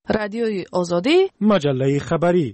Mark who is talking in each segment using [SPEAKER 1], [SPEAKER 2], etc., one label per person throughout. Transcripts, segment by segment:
[SPEAKER 1] رادیوی آزادی،
[SPEAKER 2] مجله خبری.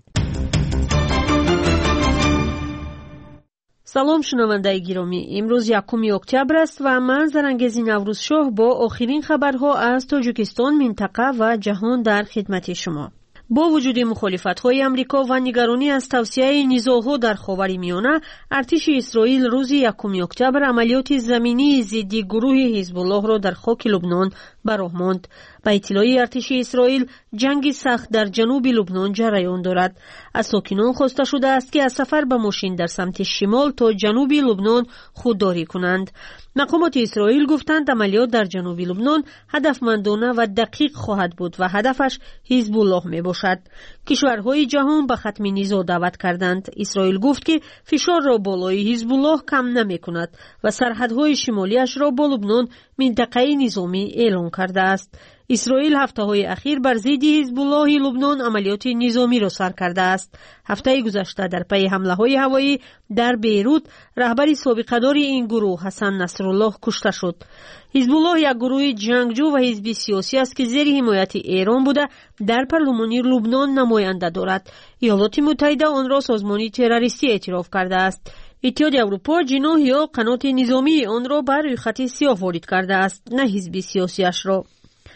[SPEAKER 3] سلام شنوندگان گرامی، امروز 1 اکتبر است و من زرنگزی نوروزشاه با آخرین خبرها از تاجیکستان، منطقه و جهان در خدمت شما. با وجود مخالفت‌های آمریکا و نگرانی از توسعه نزاع‌ها در خاورمیانه، ارتش اسرائیل روز 1 اکتبر عملیات زمینی ضد گروه حزب الله را در خاک لبنان براه ماند. به اطلاع ارتش اسرائیل، جنگ سخت در جنوب لبنان جریان دارد. از ساکنان خواسته شده است که از سفر به ماشین در سمت شمال تا جنوب لبنان خودداری کنند. مقامات اسرائیل گفتند عملیات در جنوب لبنان هدفمندانه و دقیق خواهد بود و هدفش حزب الله می باشد. کشورهای جهان به ختم نزاع دعوت کردند. اسرائیل گفت که فشار را بالای حزب الله کم نمی کند و سرحدهای شمالیش را با لبنان منطقه نظامی اعلام کرده است. اسرائیل هفته‌های اخیر بر ضد حزب الله لبنان عملیات نظامی را سر کرده است. هفته گذشته در پی حمله‌های هوایی در بیروت، رهبر سابقه‌دار این گروه حسن نصرالله کشته شد. حزب الله یک گروه جنگجو و حزب سیاسی است که زیر حمایت ایران بوده در پارلمان لبنان نماینده دارد. ایالات متحده آن را سازمان تروریستی اعتراف کرده است. اتحاد اروپا جناح یا قنات نظامی آن را بر روی خط سیاه وارد کرده است، نه حزب سیاسیش را.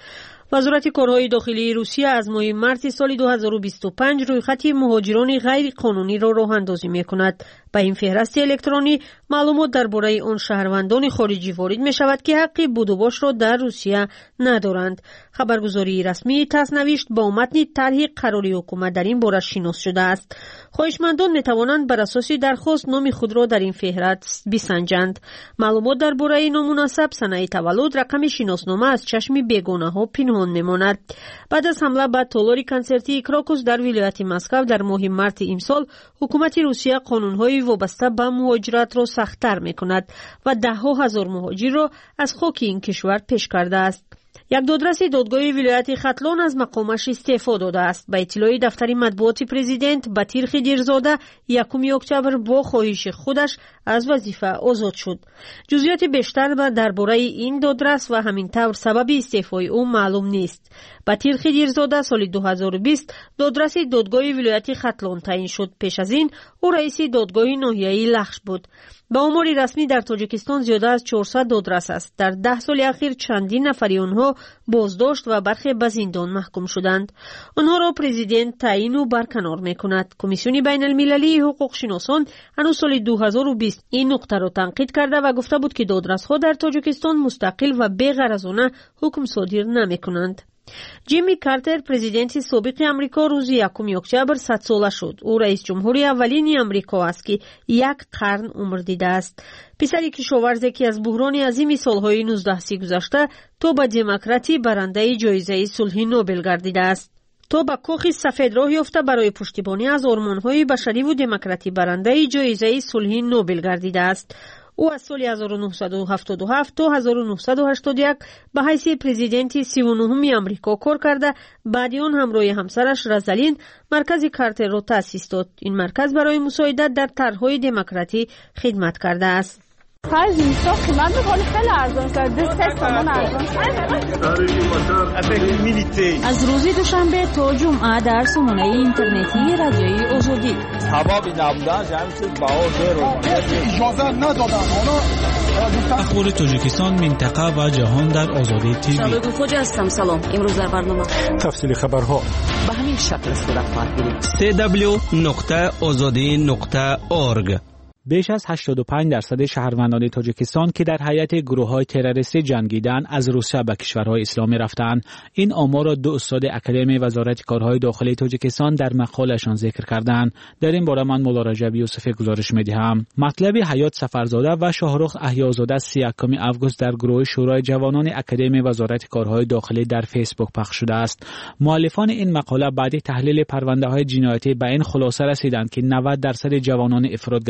[SPEAKER 3] وزارت کارهای داخلی روسیه از ماه مارس سال 2025 روی خط مهاجران غیر قانونی را راه اندازی می کند. به این فهرست الکترونی معلومات درباره آن شهروندان خارجی وارد می شود که حق بود و باش را در روسیه ندارند. خبرگزاری رسمی تاس نوشت با متن طرح قراری حکومت در این باره شناس شده است. خواهشمندان می توانند بر اساس درخواست نام خود را در این فهرست بسنجند. معلومات درباره نامناسب، سنه تولد، رقم شناسنامه از چشم بیگانه ها پنهان می ماند. بعد از حمله به تالار کنسرتی کراکوس در ولایت مسکو در ماه مارس امسال، حکومت روسیه قانون‌های وابسته به مهاجرت را سخت‌تر می‌کند و ده‌ها هزار مهاجر را از خاک این کشور پیش کرده است. یک دادرس دادگاه ولایت ختلان از مقامش استعفا داده است. به اطلاع دفتر مطبوعات پرزیدنت، بطیر خدیرزاده 1 اکتبر با خواهش خودش از وظیفه آزاد شد. جزئیات بیشتر درباره این دادرس و همین طور سبب استعفای او معلوم نیست. بطیر خدیرزاده سال 2020 دادرس دادگاه ولایت ختلان تعیین شد. پیش از این او رئیس دادگاه ناحیه‌ای لخش بود. با آمار رسمی در تاجیکستان زیاده از 400 دادرس است. در 10 سال اخیر چندین نفری آنها بازداشت و برخی به زندان محکوم شدند. آنها را پرزیدنت تعیین و برکنار می‌کند. کمیسیون بین المللی حقوق شناسان هنوز سال 2020 این نقطه را تنقید کرده و گفته بود که دادرس‌ها در تاجیکستان مستقل و بی‌غرضانه حکم صادر نمی‌کنند. جیمی کارتر، پرزیدنت سابق امریکا، روز 1 اکتبر 100 ساله شد. او رئیس جمهوری اولین امریکا است که 1 قرن عمر دیده است. پسری کشاورزی که از بحران عظیم سالهای 19 گذشته تا به دموکراتی برنده جایزه صلح نوبل گردیده است. تا به کاخ سفید راه یافته برای پشتیبانی از آرمان‌های بشری و دموکراتی برنده جایزه صلح نوبل گردیده است. او از سال 1977 تا 1981 به حیث پرزیدنت 39 امریکا کار کرده. بعد آن همراه همسرش رزالین مرکز کارتر را تأسیس داد. این مرکز برای مساعدت در طرح‌های دموکراتی خدمت کرده است.
[SPEAKER 4] از روز دوشنبه تا جمعه در سامانه اینترنتی رادیوی آزادی.
[SPEAKER 2] اخبار تاجیکستان، منطقه و جهان در آزادی تیوی.
[SPEAKER 4] شبکه فوج هستم. سلام. امروز در برنامه
[SPEAKER 2] تفصیل خبرها
[SPEAKER 4] به همین شکل صورت خواهد گرفت.
[SPEAKER 5] www.azadi.org.
[SPEAKER 6] بیش از 85% شهروندان تاجیکستان که در حیات گروه‌های تروریستی جنگیدن از روسیه به کشورهای اسلامی رفتند. این آمار را 2 استاد اکادمی وزارت کارهای داخلی تاجیکستان در مقاله‌شان ذکر کردند. در این باره من مولا رجب یوسفی گزارش می‌دهم. مطلب حیات سفرزاده و شاهرخ احیازاده 31 آگوست در گروه شورای جوانان اکادمی وزارت کارهای داخلی در فیسبوک پخش شده است. مؤلفان این مقاله بعد تحلیل پرونده‌های جنایتی به این خلاصه رسیدند که 90% جوانان افراطگرای تاجیک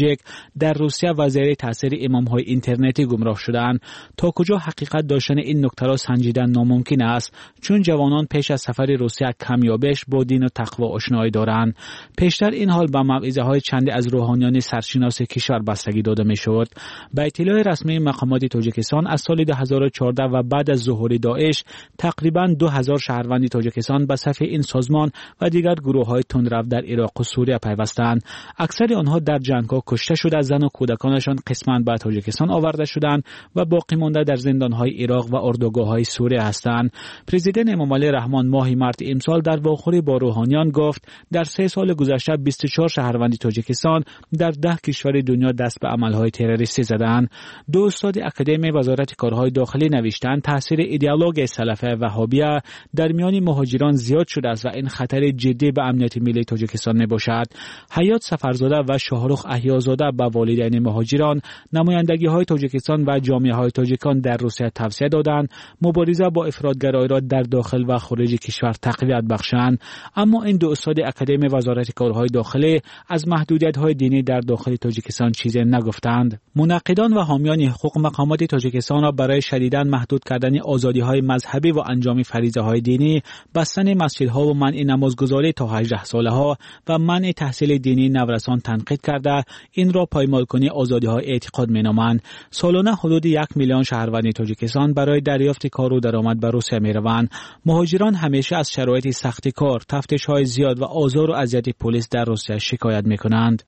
[SPEAKER 6] تاجیک در روسیه و زیر تاثیر امام‌های اینترنتی گمراه شدند. تا کجا حقیقت داشتن این نکته را سنجیدن ناممکن است، چون جوانان پیش از سفر روسیه کمیابش با دین و تقوا آشنایی دارند. پیشتر این حال به موعظه‌های چند از روحانیان سرشناس کشور بستگی داده می‌شد. به اطلاع رسمی مقامات تاجیکستان از سال 2014 و بعد از ظهور داعش تقریباً 2000 شهروند تاجیکستان به صف این سازمان و دیگر گروه‌های تندرو در عراق و سوریه پیوستند. اکثر آنها در جنگ‌ها کشته شده، زن و کودکانشان قسماً به تاجیکستان آورده شدند و باقی مانده در زندان‌های عراق و اردوگاه‌های سوریه هستند. پرزیدنت امامعلی رحمان ماه مارس امسال در واخوری با روحانیان گفت در 3 سال گذشته 24 شهروند تاجیکستان در 10 کشور دنیا دست به عمل‌های تروریستی زدند. 2 استاد اکادمی وزارت کارهای داخلی نوشتند تاثیر ایدئولوژی سلفی وهابیه در میان مهاجران زیاد شده است و این خطر جدی به امنیت ملی تاجیکستان میباشد. حیات سفرزاده و شاهرخ احیازاده به والدین مهاجران، نمایندگی‌های تاجیکستان و جامعه‌های تاجیکان در روسیه توصیه دادند مبارزه با افراطگرایی را در داخل و خارج کشور تقویت بخشند. اما این 2 استاد اکادمی وزارت کارهای داخلی از محدودیت‌های دینی در داخل تاجیکستان چیزی نگفتند. منقدان و حامیان حقوق مقامات تاجیکستان را برای شدیداً محدود کردن آزادی‌های مذهبی و انجام فریضه‌های دینی، بستن مسجدها و منع نمازگزاری تا 18 ساله‌ها و منع تحصیل دینی نورسان تنقید کرده این را پایمال‌کنی آزادی‌های اعتقاد می‌نامند. سالانه حدود 1 میلیون شهروند تاجیکستان برای دریافت کار و درآمد به روسیه می‌روند. مهاجران همیشه از شرایط سخت کار، تفتیش‌های زیاد و آزار و اذیت پلیس در روسیه شکایت می‌کنند.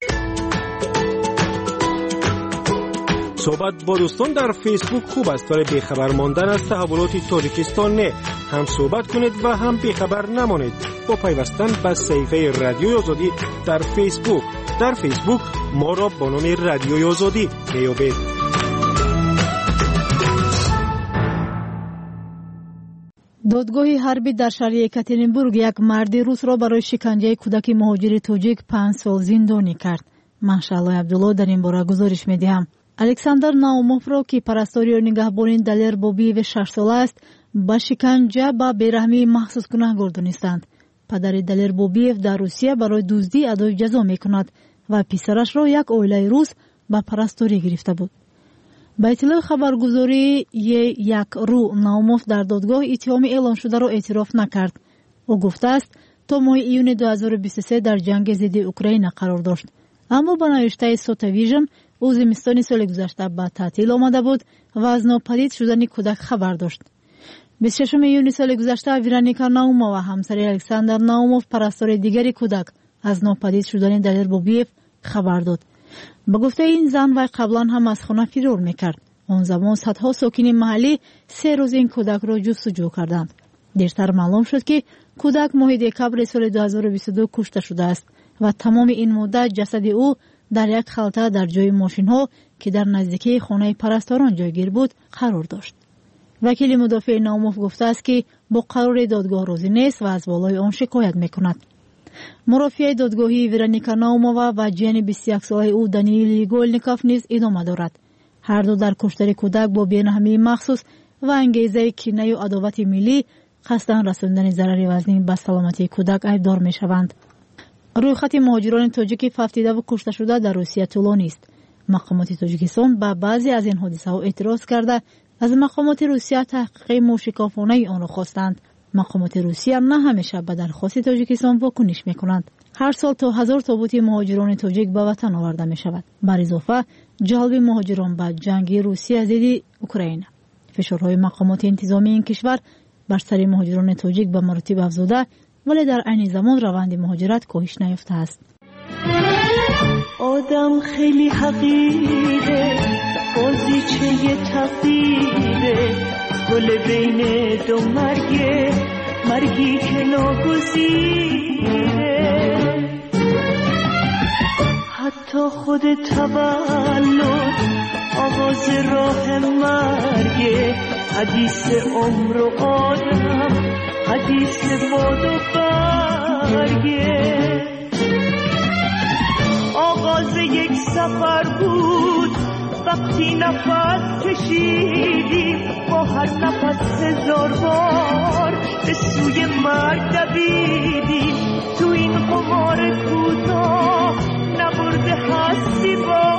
[SPEAKER 1] صحبت با دوستان در فیسبوک خوب است، برای بیخبر ماندن از تحولات تاجیکستان نه. هم صحبت کنید و هم بیخبر نمانید با پیوستن به صفحه رادیوی آزادی در فیسبوک. در فیسبوک ما را با نام رادیوی آزادی بیابید.
[SPEAKER 5] دادگاه حربی در شهر یکاترینبورگ یک مرد روس را برای شکنجه کودک مهاجر تاجیک 5 سال زندانی کرد. ماشاءالله عبدالله در این باره گزارش می‌دهم. الکساندر ناوموف را که پرستاری و نگهبانی دلیر بوبیو 6 ساله است با شکنجه و بیرحمی محسوس گناهکار دانستند. پدر دلیر بوبیو در روسیه برای دزدی ادای جزا می‌کند و پسرش را یک عائله روس با پرستاری گرفته بود. با اطلاع خبرگزاری یک رو ناوموف در دادگاه اتهام اعلام شده را اعتراف نکرد. او گفته است تا ماه ایون 2023 در جنگ ضد اوکراین قرار داشت. اما با نوشته سوتویژن او زمستان سال گذشته به تعطیل آمده بود و از ناپدید شدن کودک خبر داشت. 26 ایون سال گذشته ورونیکا ناوموف و همسر الکساندر ناوموف پرستار دیگری کودک از ناپدید شدن دلیر بوبیف خبر داد. با گفته این زن و قبلا هم از خانه فرار میکرد. آن زمان صدها ساکن محلی 3 روز این کودک را جستجو کردند. دیرتر معلوم شد که کودک ماه دکبر سال 2022 کشته شده است و تمام این مدت جسد او در یک خلطه در جای ماشین ها که در نزدیکی خانه پرستاران جایگیر بود قرار داشت. وکیل مدافع ناوموف گفته است که با قرار دادگاه راضی نیست و از بالای آن شکایت میکند. مرافعه دادگاهی ورونیکا ناوموف و جن 21 ساله او دانیل گولنیکوف نیز ادامه دارد. هر دو در کشتار کودک با بی‌رحمی مخصوص و انگیزه کینه و عداوت ملی قصداً رساندن ضرر وزنی به سلامتی کودک ایبدار میشوند. رویخط مهاجران تاجیک ففتیده و کشته شده در روسیه طولانی است. مقامات تاجیکستان به بعضی از این حادثه ها اعتراض کرده از مقامات روسیه تحقیق موشکافانه آن را خواستند. مقامات روسیه نه همیشه به درخواست تاجیکستان واکنش میکنند. هر سال تا 1000 تابوت مهاجران تاجیک به وطن آورده می شود. بر اضافه جلب مهاجران به جنگ روسیه ضد اوکراین. فشارهای مقامات انتظامی این کشور بر سر مهاجران تاجیک به مراتب افزوده، ولی در عین زمان روند مهاجرت کاهش نیافته است.
[SPEAKER 7] آدم خیلی حقیره، بازیچه تقدیره، گل بین دو مرگی که ناگزیره. حتی خود تولد آغاز راه مرگه، حدیث عمر و آدم، حدیث باد و برگه. آغاز یک سفر بود وقتی نفس کشیدیم، با هر نفس 1000 بار به سوی مرگ دویدیم. تو این قمار کوتاه نبرده هستی با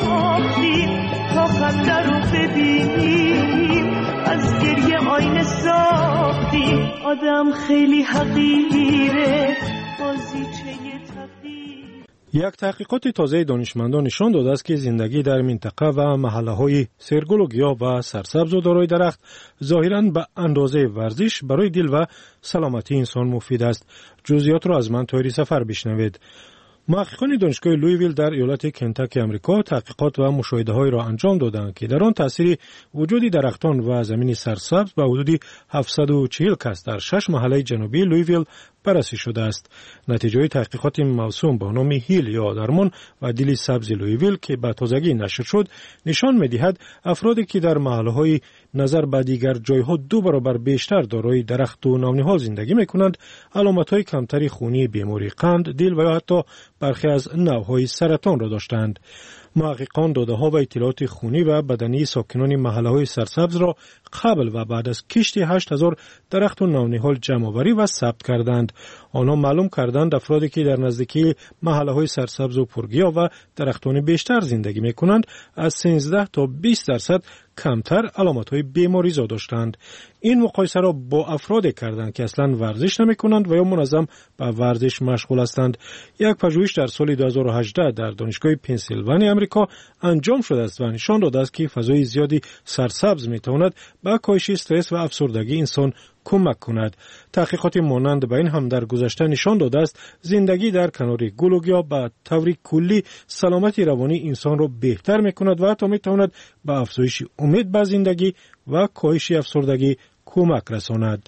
[SPEAKER 7] خنده رو ببینیم، از گریه آینه ساختیم. آدم خیلی حقیره، بازیچه تقدیر.
[SPEAKER 1] یک تحقیقات تازه دانشمندان نشان داده است که زندگی در منطقه و محله‌های سرگل و گیاه و سرسبز و دارای درخت ظاهراً به اندازه ورزش برای دل و سلامتی انسان مفید است. جزئیات را از من طاهری سفر بشنوید. محققان دانشگاه لویویل در ایالت کنتاکی آمریکا تحقیقات و مشاهده‌هایی را انجام دادند که در آن تاثیر وجود درختان و زمین سرسبز به حدود 740 کس در 6 محله جنوبی لویویل بررسی شده است. نتیجه تحقیقات موسوم به نام هیل یا درمان و دل سبز لویویل که به تازگی نشر شد نشان می‌دهد افرادی که در محله‌های نظر به دیگر جایها 2 برابر بیشتر دارای درخت و نامنهاد زندگی می‌کنند، علامت‌های کمتری خونی بیماری قند، دل و یا حتی برخی از نوع‌های سرطان را داشتند. محققان داده‌ها و اطلاعات خونی و بدنی ساکنان محله‌های سرسبز را قبل و بعد از کشت 8000 درخت و نو‌نهال جمع‌آوری و ثبت کردند. آنها معلوم کردند افرادی که در نزدیکی محله‌های سرسبز و پرگیاه و درختان بیشتر زندگی می‌کنند از 13 تا 20% کمتر علامت‌های بیماری زا داشتند. این مقایسه را با افرادی کردند که اصلاً ورزش نمی‌کنند و یا منظم به ورزش مشغول هستند. یک پژوهش در سال 2018 در دانشگاه پنسیلوانیا آمریکا انجام شده است و نشان داده است که فضای زیادی سرسبز می‌تواند به کاهش استرس و افسردگی انسان کمک کند. تحقیقات مانند به این هم در گذشته نشان داده است زندگی در کنار گل و گیاه به طور کلی سلامتی روانی انسان را بهتر می‌کند و حتی می‌تواند به افزایش امید به زندگی و کاهش افسردگی کمک رساند.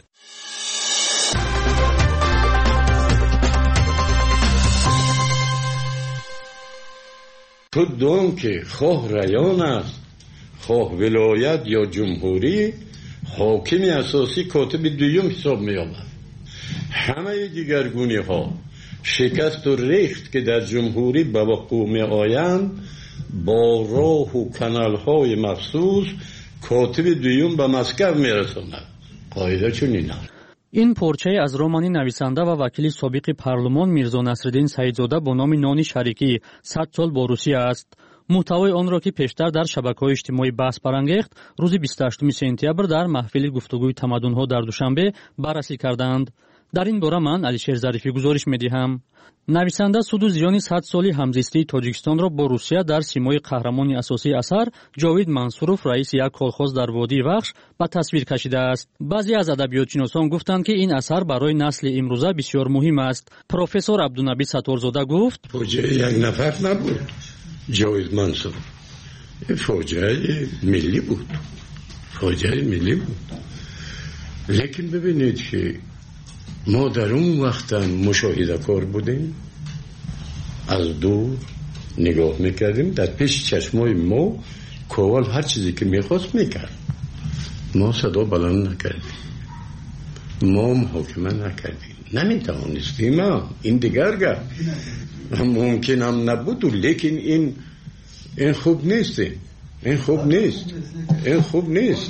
[SPEAKER 8] تو دوم که خواه ریان است، خواه ولایت یا جمهوری، حاکم اساسی کاتب دوم حساب می آمد. همه دیگرگونی ها شکست و ریخت که در جمهوری به وقوع می آیند با راه و کانال های مخصوص کاتب دوم به مسکو می رساند. قاعده چنین است.
[SPEAKER 9] این پرچه از رمانی نویسنده و وکیل سابق پارلمان میرزا نصرالدین سعیدزاده با نام نانی شریکی 100 سال با روسیه است. محتوای آن را که پیشتر در شبکه‌های اجتماعی بحث برانگیخت روز 28 سپتامبر در محفل گفتگوی تمدن‌ها در دوشنبه بررسی کردند. در این باره من علیشیر ظریفی گزارش می‌دهم. نویسنده سود و زیان 100 سالی همزیستی تاجیکستان را با روسیه در سیمای قهرمان اساسی اثر جاوید منصوروف رئیس یک کالخوز در وادی وخش به تصویر کشیده است. بعضی از ادبیاتشناسان گفتند که این اثر برای نسل امروزه بسیار مهم است. پروفسور عبدالنبی ستارزاده گفت:
[SPEAKER 8] فوجیه یک نفر نبود. جاوید منصوروف فوجیه ملی بود. فوجیه ملی بود. لیکن ببینید که ما در اون وقت مشاهده کار بودیم، از دور نگاه میکردیم، در پیش چشمای ما کوال هر چیزی که میخواست میکرد. ما صدا بلند نکردیم، ما محاکمه نکردیم، نمیتوانستیم. این دیگر گفت ممکن هم نبود، لیکن این خوب نیست. این خوب نیست. این خوب نیست.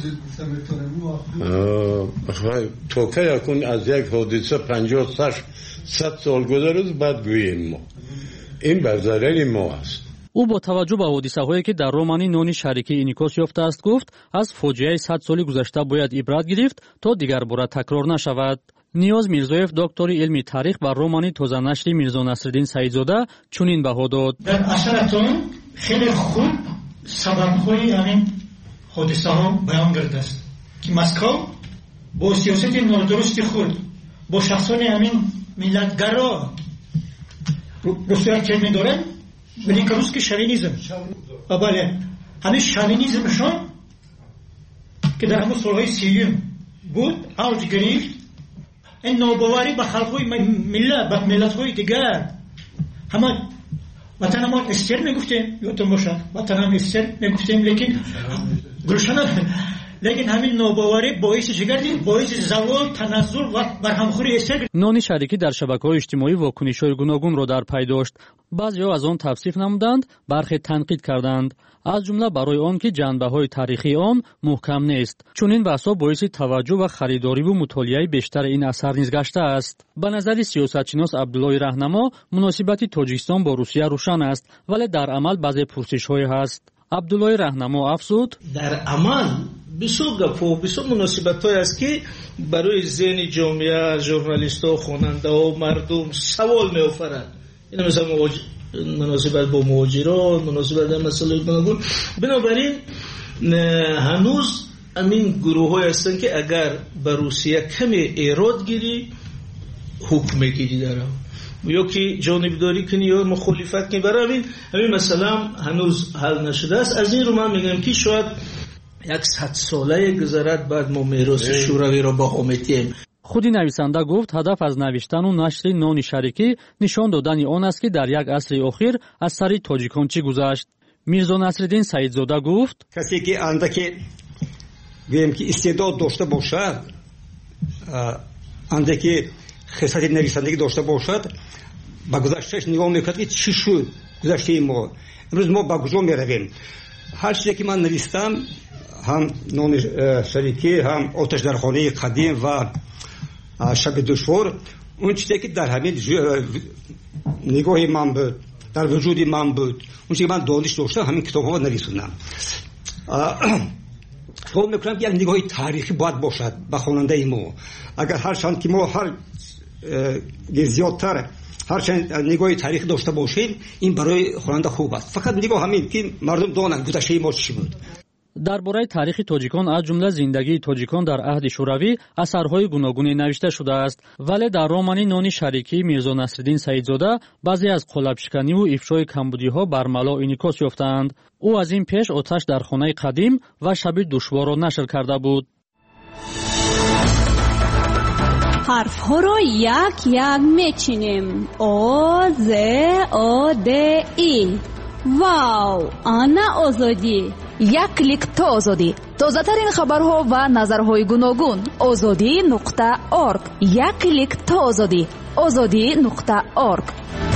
[SPEAKER 8] تو که یکون از یک حادثه 50-100 سال گذشته بعد گوییم ما این بر ضرر ما است.
[SPEAKER 9] او با توجه به حادثه‌هایی که در رومانی نانی شریکی انعکاس یافته است گفت از فاجعه 100 سال گذشته باید عبرت گرفت تا دیگر بار تکرار نشود. نیاز میرزایف دکتر علمی تاریخ بر رومانی تازه نشری میرزا نصرالدین سعیدزاده چنین بها داد:
[SPEAKER 10] در اثرتون خیلی خوب سبب‌های همین حادثه ها بیان کرده است که مسکو با سیاست نادرست خود با شخصان همین ملتگرا روسیه چه می‌دارن ولی روس که شوینیزم بله همین شوینیزمشون که در همون سالهای 30 بود اوج گرفت. این ناباوری به خلق‌های ملت به ملت‌های دیگر همه وطن ما استر میگفتیم یادتون باشه وطن هم استر میگفتیم لیکن همین ناباوری باعث شگردی باعث زوال تنزل و برهمخوری استر.
[SPEAKER 9] نانی شریکی در شبکه‌های اجتماعی واکنش‌های گوناگون را در پی داشت. بعضی‌ها از آن توصیف نمودند، برخی تنقید کردند، از جمله برای آن که جنبه‌های تاریخی آن محکم نیست. چنین بحث‌ها باعث توجه و خریداری و مطالعه بیشتر این اثر نیز گشته است. به نظر سیاستشناس عبدالله راهنما مناسبت تاجیکستان با روسیه روشن است، ولی در عمل بعضی پرسش‌های هست. عبدالله راهنما افزود
[SPEAKER 11] در عمل بسیار گپ‌ها و بسیار مناسبت‌هایی است که برای ذهن جامعه، ژورنالیست‌ها، خواننده‌ها و مردم سوال می‌آفرد. این مثلا مناسبت با مهاجران، مناسبت با مسائل گوناگون. بنابراین هنوز همین گروه‌های هستند که اگر به روسیه کمی ایراد گیری حکم میگیری داره یا که جانبداری کنی یا مخالفت کنی، برای همین مثلا هنوز حل نشده است. از این رو من میگم که شاید 100 ساله گذرد بعد ما میراث شوروی را با آمدیم.
[SPEAKER 9] خودی نویسنده گفت هدف از نوشتن و نشر نون شریکی نشان دادن آن است که در یک عصر اخیر از سر تاجیکان چی گذشت. میرزا نصرالدین سعیدزاده گفت
[SPEAKER 12] کسی که اندکی گویم که استعداد داشته باشد، اندکی خصلت نویسندگی داشته باشد، با گذشتهش نگاه میکند که چی شد گذشته ما. امروز ما با کجا میرویم؟ هر چیزی که من نوشتم، هم نون شریکی، هم آتش در خانه قدیم و شب دشوار، اون چیزی که در همین نگاه من بود، در وجود من بود، اون چیزی که من دانش داشتم، همین کتاب‌ها نویسوندم. فکر میکنم که یک نگاه تاریخی باید باشد به خواننده ما. اگر هرچند که ما هر زیادتر هرچند نگاه تاریخی داشته باشیم، این برای خواننده خوب است. فقط نگاه همین که مردم دانند گذشته ما چی بود.
[SPEAKER 9] درباره تاریخ تاجیکان از جمله زندگی تاجیکان در عهد شوروی اثرهای گوناگونی نوشته شده است، ولی در رمان نون شریکی میرزا نصرالدین سعیدزاده بعضی از قالب‌شکنی و افشای کمبودی‌ها برملا انعکاس یافتند. او از این پیش آتش در خانه قدیم و شب دشوار را نشر کرده بود.
[SPEAKER 4] حرف‌ها را یک یک میچینیم. آ ز آ د ای. واو، آنا آزادی.
[SPEAKER 13] یک کلیک تا آزادی. تازه‌ترین خبرها و نظرهای گوناگون. azadi.org. یک کلیک تا آزادی. azadi.org.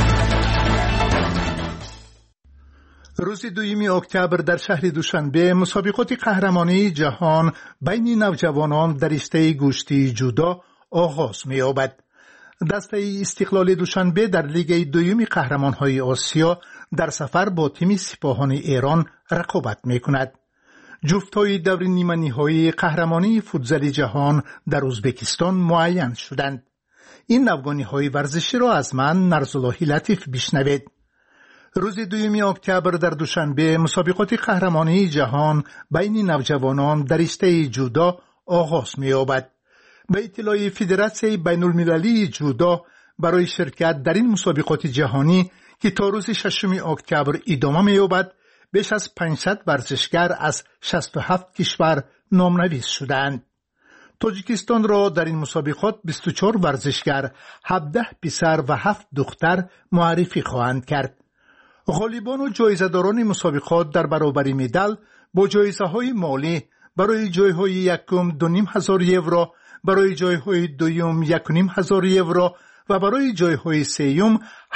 [SPEAKER 14] روز 2 اکتبر در شهر دوشنبه مسابقات قهرمانی جهان بین نوجوانان در رشته گوشتی جودو آغاز می‌یابد. دسته استقلال دوشنبه در لیگ 2 قهرمان‌های آسیا در سفر با تیم سپاهان ایران رقابت می‌کند. جفت‌های دور نیمه نهایی قهرمانی فوتزال جهان در ازبکستان معین شدند. این نوگانی‌های ورزشی را از من نرزاللهی لطیف بشنوید. روز 2 اکتبر در دوشنبه مسابقات قهرمانی جهان بین نوجوانان در رشته جودو آغاز می‌یابد. به اطلاع فدراسیون بین‌المللی جودو برای شرکت در این مسابقات جهانی که تا روز 6 اکتبر ادامه می‌یابد، بیش از 500 ورزشگر از 67 کشور نامنویس شدند. تاجیکستان را در این مسابقات 24 ورزشگر، 17 پسر و 7 دختر معرفی خواهند کرد. غالبان و جایزه‌داران مسابقات در برابر مدال با جایزه‌های مالی برای جایهای یکم 2,500 یورو، برای جایهای دوم 1,500 یورو و برای جایهای سوم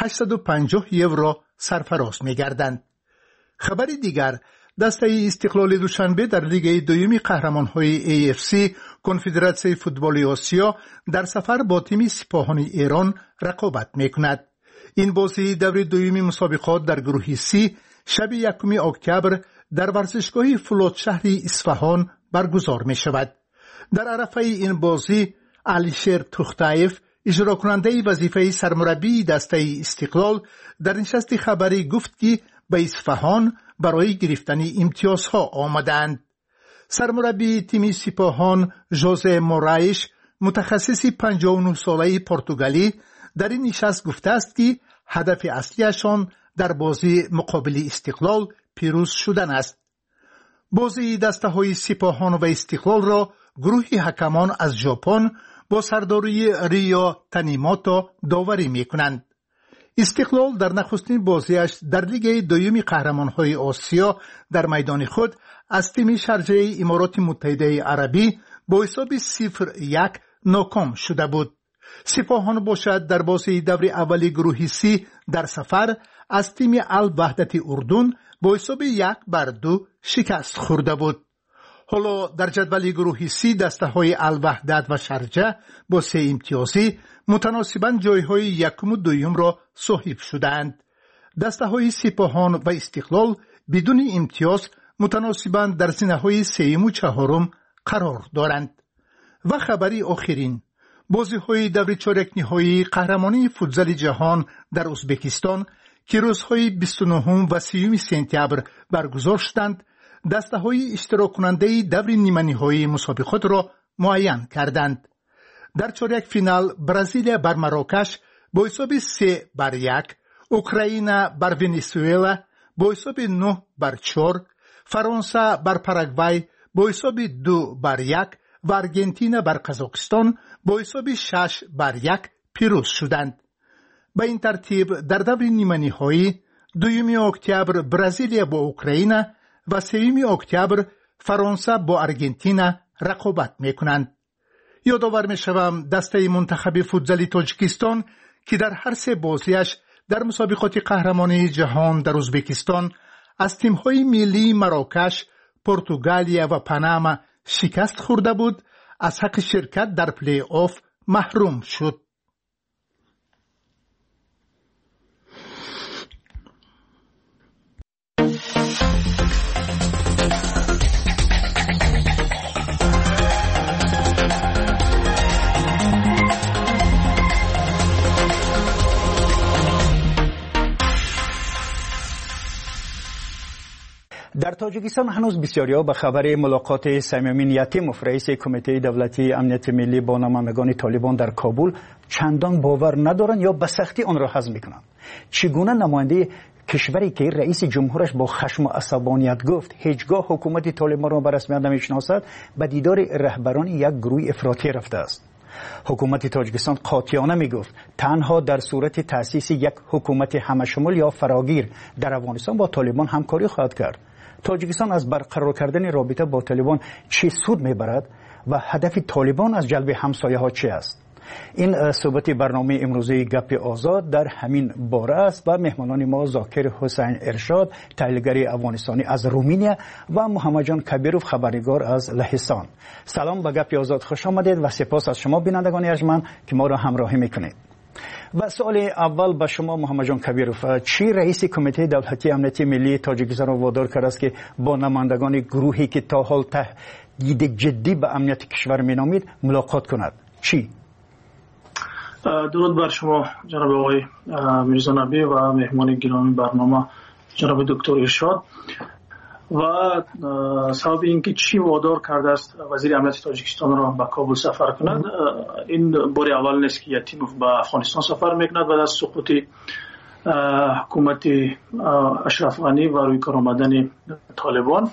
[SPEAKER 14] 850 یورو سرفراز می‌گردند. خبر دیگر، دسته استقلال دوشنبه در لیگ 2 قهرمان‌های AFC کنفدراسیون فوتبال آسیا در سفر با تیم سپاهان ایران رقابت می‌کند. این بازی دور 2 مسابقات در گروه C شب 1 اکتبر در ورزشگاه فولاد شهر اصفهان برگزار می‌شود. در عرفه این بازی علیشیر توختایف، اجرا کننده وظیفه سرمربی دسته استقلال، در نشست خبری گفت که به اصفهان برای گرفتن امتیازها آمدند. سرمربی تیم سپاهان ژوزه مورایش، متخصص 59 ساله پرتغالی، در این نشست گفته است که هدف اصلیشان در بازی مقابل استقلال پیروز شدن است. بازی دسته‌های سپاهان و استقلال را گروهی حکمان از ژاپن با سرداری ریا تانیموتو داوری می‌کنند. استقلال در نخستین بازیش در لیگ 2 قهرمان‌های آسیا در میدان خود از تیم شارجه امارات متحده عربی با حساب 0-1 ناکام شده بود. سپاهان باشد در بازی دور اول گروه C در سفر از تیم الوحدت اردن با حساب 1-2 شکست خورده بود. حالا در جدول گروه C دسته‌های الوحدت و شارجه با 3 امتیازی متناسباً جایهای 1 و 2 را صاحب شدند. دسته‌های سپاهان و استقلال بدون امتیاز متناسباً در زینه‌های سوم و چهارم قرار دارند. و خبری آخرین، بازی‌های دور چهارک نهایی قهرمانی فوتزال جهان در ازبکستان که روزهای 29 و 30 سپتامبر برگزار شدند، دسته‌های اشتراک کننده دور نیمه نهایی مسابقات را معین کردند. در چهارک فینال برزیل بر مراکش با حساب 3-1، اوکراین بر ونزوئلا با حساب 9-4، فرانسه بر پاراگوای با حساب 2-1 و آرژانتین بر قزاقستان با حساب 6-1 پیروز شدند. به این ترتیب در دور نیمه نهایی 2 اکتبر برزیل با اوکراین و 3 اکتبر فرانسه با آرژانتین رقابت میکنند. یادآور میشوم دسته منتخب فوتزال تاجیکستان که در هر 3 بازیش در مسابقات قهرمانی جهان در ازبکستان از تیم‌های ملی مراکش، پرتغالیا و پاناما شکست خورده بود، از حق شرکت در پلی آف محروم شد.
[SPEAKER 15] در تاجیکستان هنوز بسیاری‌ها به خبر ملاقات صمیم یتیموف رئیس کمیته دولتی امنیت ملی با نمایندگان طالبان در کابل چندان باور ندارند یا به سختی آن را هضم می‌کنند. چگونه نماینده کشوری که رئیس جمهورش با خشم و عصبانیت گفت هیچگاه حکومت طالبان را به رسمیت نمی‌شناسد به دیدار رهبران یک گروه افراطی رفته است؟ حکومت تاجیکستان قاطعانه میگفت تنها در صورت تأسیس یک حکومت همشمول یا فراگیر در افغانستان با طالبان همکاری خواهد کرد. تاجیکستان از برقرار کردن رابطه با طالبان چه سود میبرد و هدف طالبان از جلب همسایه ها چه است؟ این صحبت برنامه امروزی گپ آزاد در همین باره است و مهمانان ما ذاکر حسین ارشاد تحلیلگر افغانستانی از رومانیا و محمد جان کبیروف خبرنگار از لهستان. سلام به گپ آزاد، خوش آمدید و سپاس از شما بینندگان ارجمند که ما را همراهی میکنید. و سوال اول به شما محمد جان کبیروف، چی رئیس کمیته دولتی امنیت ملی تاجیکستان را وادار کرده است که با نمایندگان گروهی که تا حال تهدید جدی به امنیت کشور مینامید ملاقات کند؟ چی؟
[SPEAKER 10] درود بر شما جناب آقای میرزا نبی و مهمان گرامی برنامه جناب دکتر ارشاد. و سبب اینکه چی وادار کرده است وزیر امنیت تاجیکستان را به کابل سفر کند، این بار اول نیست که یتیموف به افغانستان سفر میکند. بعد از سقوط حکومت اشرف غنی و روی کار آمدن طالبان،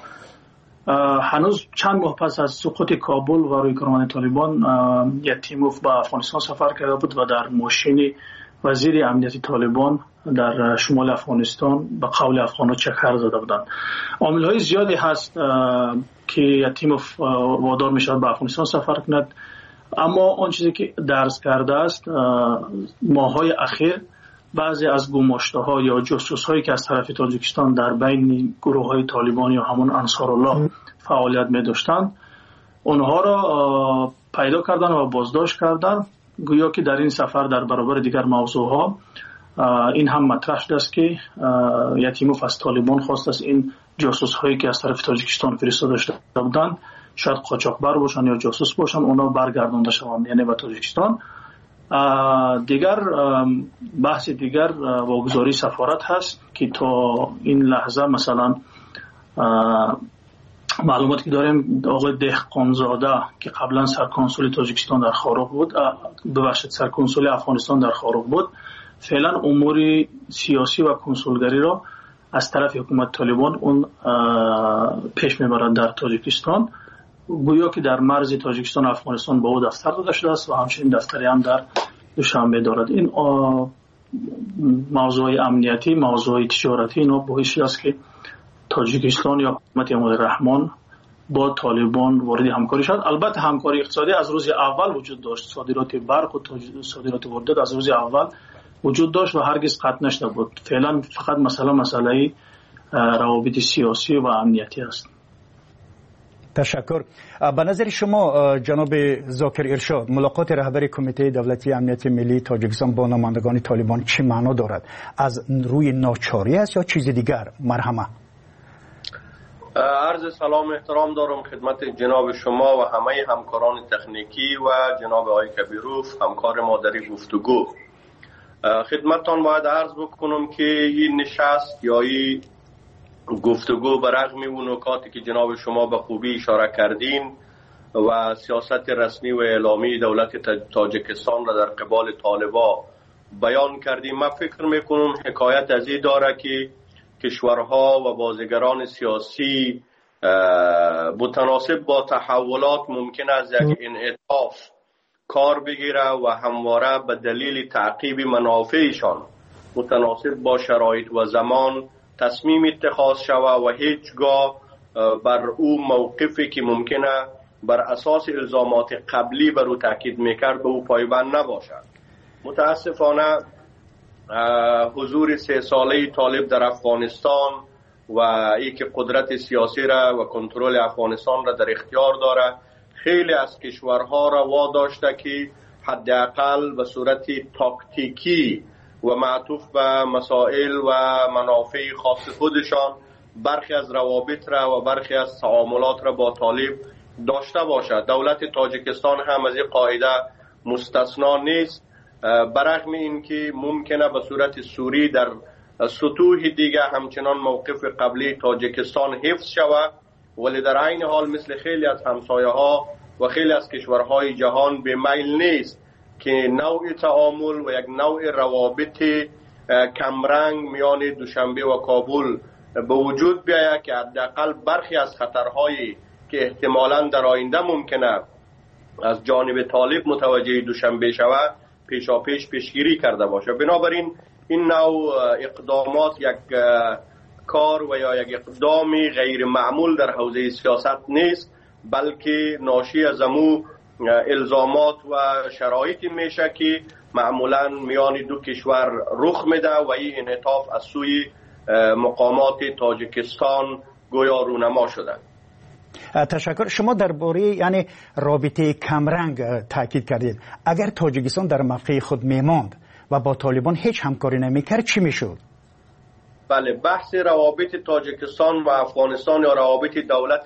[SPEAKER 10] هنوز چند ماه پس از سقوط کابل و روی کار آمدن طالبان، یتیموف به افغانستان سفر کرده بود و در ماشین وزیر امنیت طالبان در شمال افغانستان به قول افغان‌ها چکر زده بودند. عامل‌های زیادی هست که یتیموف وادار می‌شود به افغانستان سفر کند، اما آن چیزی که درس کرده است ماه‌های اخیر بعضی از گماشته‌ها یا جاسوس‌هایی که از طرف تاجیکستان در بین گروه‌های طالبان یا همون انصارالله فعالیت می‌داشتند اونها را پیدا کردن و بازداشت کردن. گویا که در این سفر در برابر دیگر موضوعها این هم مطرح شده است که یتیموف از طالبان خواست است این جاسوس هایی که از طرف تاجیکستان فرستاده شده بودند، شاید قاچاقبر باشند یا جاسوس باشند، اونا برگردانده شوند یعنی به تاجیکستان. دیگر بحث دیگر واگذاری سفارت هست که تا این لحظه مثلا معلوماتی که داریم آقای دهقانزاده که قبلا سرکنسول تاجیکستان در خاروق بود، ببخشید سرکنسول افغانستان در خاروق بود، فعلا امور سیاسی و کنسولگری را از طرف حکومت طالبان اون پیش میبرد در تاجیکستان. گویا که در مرز تاجیکستان و افغانستان با او دفتر داده شده است و همچنین دفتری هم در دوشنبه دارد. این موضوع امنیتی، موضوع تجارتی، اینا باعث است که تاجیکستان یا حکومت امام رحمان با طالبان وارد همکاری شد. البته همکاری اقتصادی از روز اول وجود داشت، صادرات برق و صادرات واردات از روز اول وجود داشت و هرگز قطع نشده بود. فعلا فقط مسئله روابط سیاسی و امنیتی است.
[SPEAKER 15] تشکر. به نظر شما جناب ذاکر ارشاد، ملاقات رهبر کمیته دولتی امنیت ملی تاجیکستان با نمایندگان طالبان چه معنا دارد؟ از روی ناچاری است یا چیز دیگر؟ مرحمه.
[SPEAKER 16] عرض سلام احترام دارم خدمت جناب شما و همه همکاران تکنیکی و جناب آقای کبیروف همکار ما در گفتگو. خدمتتان باید عرض بکنم که این نشست یا این گفتگو برغم اون نکاتی که جناب شما به خوبی اشاره کردین و سیاست رسمی و اعلامی دولت تاجیکستان را در قبال طالبا بیان کردیم، من فکر میکنم حکایت از این داره که کشورها و بازیگران سیاسی متناسب با تحولات ممکن است یک انعطاف کار بگیره و همواره به دلیل تعقیب منافعشان متناسب با شرایط و زمان تصمیم اتخاذ شود و هیچگاه بر او موقفی که ممکنه بر اساس الزامات قبلی بر او تاکید میکرد به او پایبند نباشد. متاسفانه حضور 3 ساله طالب در افغانستان و ای که قدرت سیاسی را و کنترل افغانستان را در اختیار داره خیلی از کشورها را واداشته که حداقل به صورت تاکتیکی و معطوف به مسائل و منافع خاص خودشان برخی از روابط را و برخی از تعاملات را با طالب داشته باشد. دولت تاجیکستان هم از این قاعده مستثنا نیست، برغم اینکه ممکنه به صورت سوری در سطوح دیگه همچنان موقف قبلی تاجیکستان حفظ شود، ولی در عین حال مثل خیلی از همسایه ها و خیلی از کشورهای جهان به میل نیست که نوع تعامل و یک نوع روابط کمرنگ میان دوشنبه و کابل به وجود بیاید که حداقل برخی از خطرهایی که احتمالاً در آینده ممکنه از جانب طالب متوجه دوشنبه شود پیشاپیش پیشگیری کرده باشه. بنابراین این نوع اقدامات یک کار و یا یک اقدامی غیر معمول در حوزه سیاست نیست، بلکه ناشی از امو الزامات و شرایطی میشه که معمولا میان دو کشور رخ میده و این انعطاف از سوی مقامات تاجیکستان گویا رونما شده.
[SPEAKER 15] تشکر. شما درباره یعنی رابطه کمرنگ تاکید کردید. اگر تاجیکستان در موقع خود میماند و با طالبان هیچ همکاری نمیکرد چی میشد؟
[SPEAKER 16] بله، بحث روابط تاجیکستان و افغانستان یا روابط دولت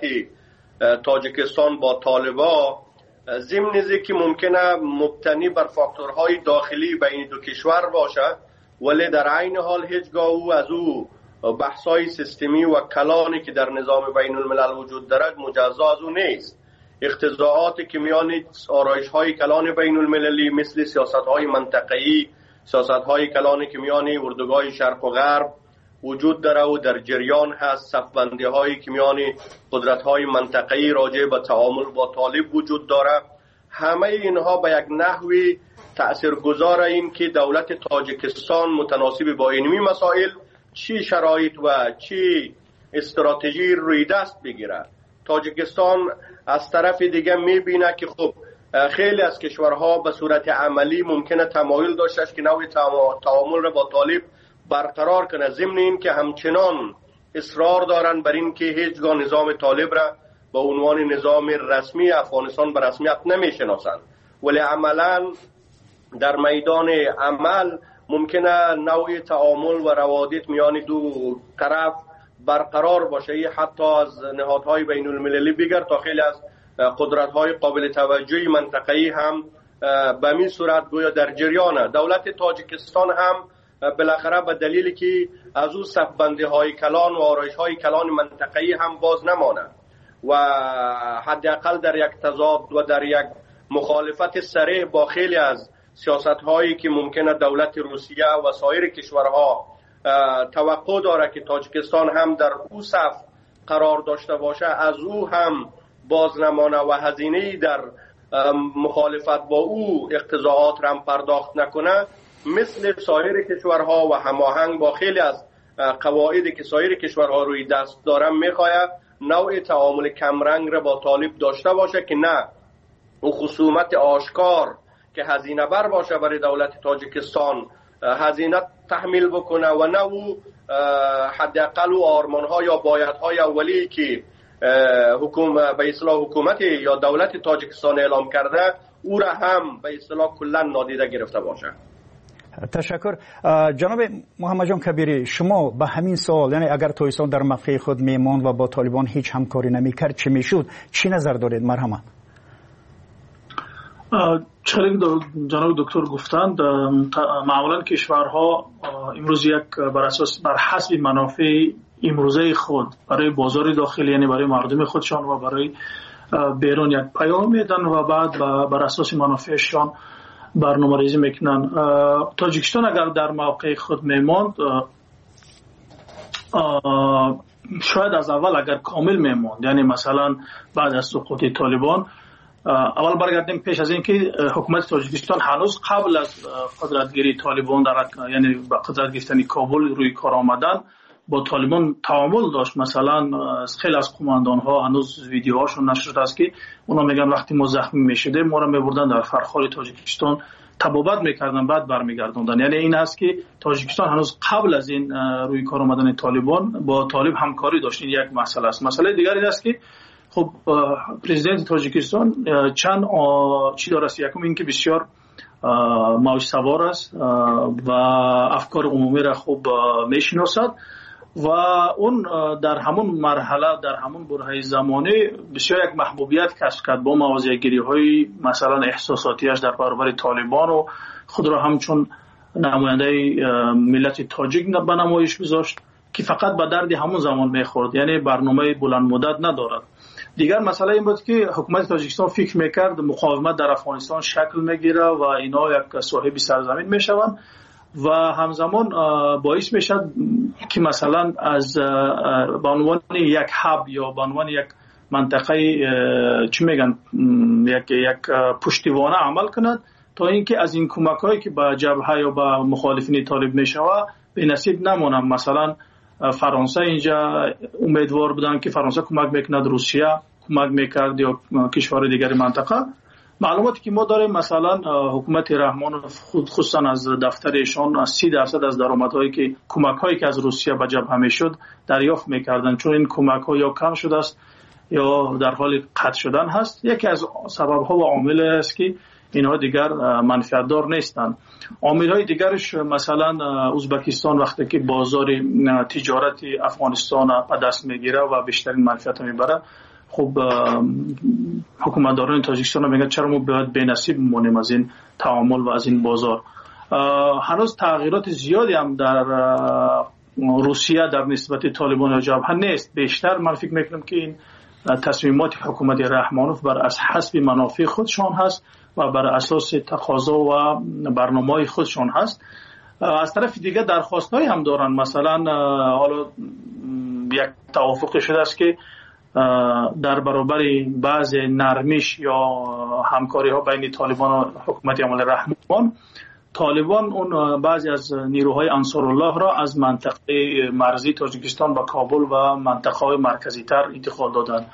[SPEAKER 16] تاجیکستان با طالبا ضمن که ممکنه مبتنی بر فاکتورهای داخلی بین دو کشور باشد، ولی در عین حال هیچگاه او از او بحث‌های سیستمی و کلانی که در نظام بین الملل وجود دارد مجزا از او نیست. اقتضاعاتی که میان آرایش‌های کلان بین المللی مثل سیاست‌های منطقه‌ای، سیاست‌های کلانی که میان اردوگاه شرق و غرب وجود داره و در جریان هست، صف‌بندی‌هایی که میان قدرت‌های منطقه‌ای راجع به تعامل با طالب وجود داره، همه اینها به یک نحوی تأثیرگذار این که دولت تاجیکستان متناسب با اینمی مسائل چی شرایط و چی استراتژی روی دست بگیره. تاجیکستان از طرف دیگه میبینه که خب خیلی از کشورها به صورت عملی ممکنه تمایل داشته که نوع تعامل را با طالب برقرار کنه، ضمن این که همچنان اصرار دارن بر این که هیچگاه نظام طالب را به عنوان نظام رسمی افغانستان به رسمیت نمیشناسند، ولی عملا در میدان عمل ممکنه نوع تعامل و روابط میان دو طرف برقرار باشه. حتی از نهادهای بین المللی بگر تا خیلی از قدرت‌های قابل توجهی منطقه‌ای هم به این صورت گویا در جریانه. دولت تاجیکستان هم بالاخره به دلیلی که از او صف‌بندی‌های کلان و آرایش‌های کلان منطقه‌ای هم باز نمانه و حداقل در یک تضاد و در یک مخالفت صریح با خیلی از سیاست‌هایی که ممکنه دولت روسیه و سایر کشورها توقع داره که تاجیکستان هم در او صف قرار داشته باشه از او هم باز نمانه و هزینه‌ای در مخالفت با او اقتضاعات را پرداخت نکنه، مثل سایر کشورها و هماهنگ با خیلی از قواعدی که سایر کشورها روی دست دارن میخواهد نوع تعامل کمرنگ را با طالب داشته باشه که نه او خصومت آشکار که هزینه بر باشه برای دولت تاجیکستان هزینه تحمیل بکنه و نه او حداقل و آرمان‌ها یا بایدهای اولی که به اصطلاح حکومت یا دولت تاجیکستان اعلام کرده او را هم به اصطلاح کلا نادیده گرفته باشه.
[SPEAKER 15] تشکر. جناب محمد جان کبیری، شما به همین سوال، یعنی اگر تویسان در مقطع خود میماند و با طالبان هیچ همکاری نمیکرد چی میشد، چی نظر دارید؟ مرحمت.
[SPEAKER 17] چقدر جناب دکتر گفتند، معمولا کشورها امروز بر حسب منافع امروزه خود برای بازار داخلی، یعنی برای مردم خودشان و برای بیرون یک پیام میدن و بعد بر اساس منافعشان برنامه‌ریزی میکنن. تاجیکستان اگر در موقع خود میماند، شاید از اول اگر کامل میماند، یعنی مثلا بعد از سقوط طالبان، اول برگردیم پیش از اینکه حکومت تاجیکستان هنوز قبل از قدرتگیری طالبان یعنی با قدرت گرفتن کابل روی کار آمدن با طالبان تعامل داشت. مثلا خیلی از قماندان ها هنوز ویدیوهاشون نشر شده است که اونا میگن وقتی ما زخمی میشده ما را میبردن در فرخار تاجیکستان تبابت میکردن بعد برمیگردوندن. یعنی این است که تاجیکستان هنوز قبل از این روی کار آمدن طالبان با طالب همکاری داشت. این یک مسئله است. مسئله دیگر این است که خب پرزیدنت تاجیکستان چند چی داره است. یکم این که بسیار موج سوار است و افکار عمومی را خوب میشناسد و اون در همون مرحله، در همون برهه زمانی بسیار یک محبوبیت کسب کرد با موضع‌گیری های مثلا احساساتیش در برابر طالبان و خود را همچون نماینده ملت تاجیک به نمایش گذاشت که فقط به درد همون زمان میخورد، یعنی برنامه بلند مدت ندارد. دیگر مسئله این بود که حکومت تاجیکستان فکر میکرد مقاومت در افغانستان شکل میگیره و اینا یک صاحب سرزمین میشوند و همزمان باعث میشد که مثلا از به عنوان یک هاب یا به عنوان یک منطقه چی میگن یک پشتیبانه عمل کند تا اینکه از این کمک‌هایی که به جبهه یا به مخالفین طالب میشود به نصیب نمونن. مثلا فرانسه اینجا امیدوار بودن که فرانسه کمک میکند، روسیه کمک میکرد یا کشور دیگر منطقه. معلوماتی که ما داریم مثلا حکومت رحمان خصوصا از دفترشان از 30% از درآمدهایی که کمک‌هایی که از روسیه به جبهه میشد دریافت میکردن، چون این کمک‌ها یا کم شده است یا در حال قطع شدن هست. یکی از سبب‌ها و عامل است که اینها دیگر منفعتدار نیستند. عامل‌های دیگرش مثلا ازبکستان وقتی که بازار تجارت افغانستان به دست میگیره و بیشترین منفعت میبره، خب حکومتداران تاجیکستان میگن چرا ما باید بی‌نصیب بمونیم از این تعامل و از این بازار. هنوز تغییرات زیادی هم در روسیه در نسبت طالبان و جبهه نیست. بیشتر من فکر میکنم که این تصمیمات حکومت رحمانوف بر از حسب منافع خودشان هست و بر اساس تقاضا و برنامه‌های خودشان هست. از طرف دیگه درخواست‌هایی هم دارن. مثلا حالا یک توافق شده است که در برابر بعض نرمیش یا همکاری ها بین طالبان و حکومت عمل رحمان، طالبان اون بعضی از نیروهای انصارالله را از منطقه مرزی تاجیکستان با کابل و منطقه های مرکزی تر انتقال دادن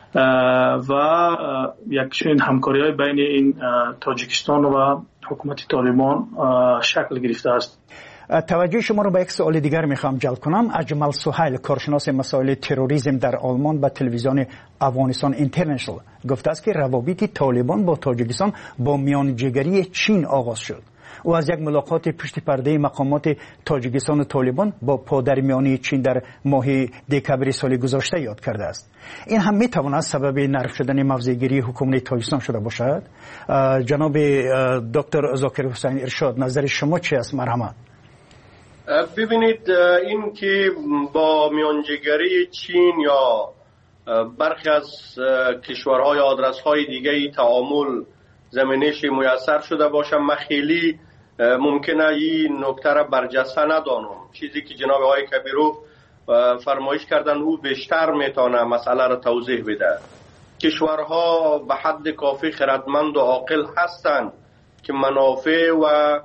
[SPEAKER 17] و یک چنین همکاری های بین این تاجیکستان و حکومت طالبان شکل گرفته است.
[SPEAKER 15] توجه شما رو به یک سوال دیگر میخوام جلب کنم. اجمل سهیل، کارشناس مسائل تروریسم در آلمان، به تلویزیون افغانستان اینترنشنال گفته است که روابط طالبان با تاجیکستان با میانجیگری چین آغاز شد. او از یک ملاقات پشت پرده مقامات تاجیکستان و طالبان با پادرمیانی چین در ماه دکبر سال گذشته یاد کرده است. این هم میتواند سبب نرم شدن موضع‌گیری حکومت تاجیکستان شده باشد. جناب دکتر ذاکر حسین ارشاد، نظر شما چی است؟ مرحمت.
[SPEAKER 16] ببینید، این که با میانجیگری چین یا برخی از کشورهای آدرس‌های دیگه تعامل زمینش میسر شده باشه، من خیلی ممکنه این نکته را برجسته ندانم. چیزی که جناب آقای کبیرو فرمایش کردن او بیشتر میتونه مسئله را توضیح بده. کشورها به حد کافی خردمند و عاقل هستند که منافع و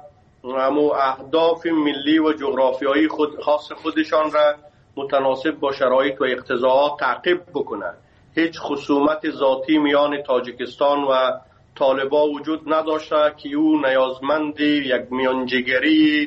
[SPEAKER 16] اهداف ملی و جغرافیایی خاص خودشان را متناسب با شرایط و اقتضاعات تعقیب بکنند. هیچ خصومت ذاتی میان تاجیکستان و طالبان وجود نداشته که او نیازمند یک میانجیگری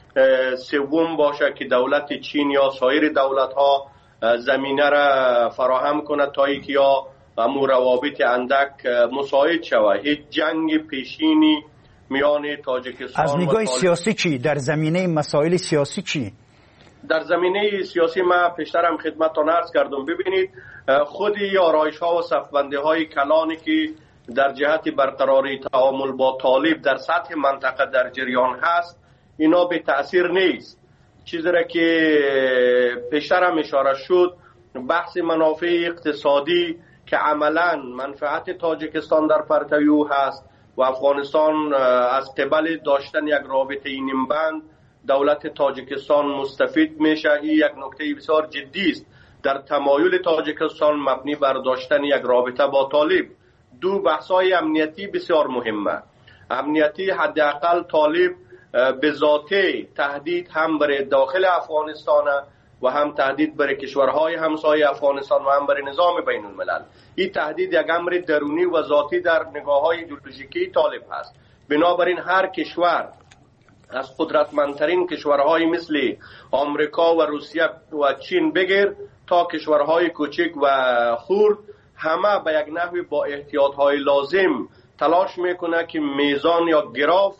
[SPEAKER 16] سوم باشه که دولت چین یا سایر دولت ها زمینه را فراهم کند تا اینکه یا روابط اندک مساعد شود. هیچ جنگ پیشینی میان تاجیکستان
[SPEAKER 15] از نگاه سیاسی چی؟ در زمینه مسائل سیاسی چی؟
[SPEAKER 16] در زمینه سیاسی من پیشترم خدمتتان عرض کردم. ببینید خودی آرایش ها و صفبندی های کلانی که در جهت برقراری تعامل با طالب در سطح منطقه در جریان هست، اینا به تأثیر نیست. چیزی را که پیشترم اشاره شد، بحث منافع اقتصادی که عملا منفعت تاجیکستان در پرتوی او هست و افغانستان از قبل داشتن یک رابطه نیمبند دولت تاجیکستان مستفید میشه. این یک نکته بسیار جدی است در تمایل تاجیکستان مبنی بر داشتن یک رابطه با طالب. دو بحث‌های امنیتی بسیار مهمه. امنیتی حداقل طالب به ذاته تهدید هم برای داخل افغانستان و هم تهدید برای کشورهای همسایه افغانستان و هم برای نظام بین الملل. این تهدید یک امر درونی و ذاتی در نگاه‌های ایدئولوژیکی طالب هست. بنابراین هر کشور از قدرتمندترین کشورهای مثل آمریکا و روسیه و چین بگیر تا کشورهای کوچک و خرد، همه به یک نحوی با احتیاطهای لازم تلاش میکنه که میزان یا گراف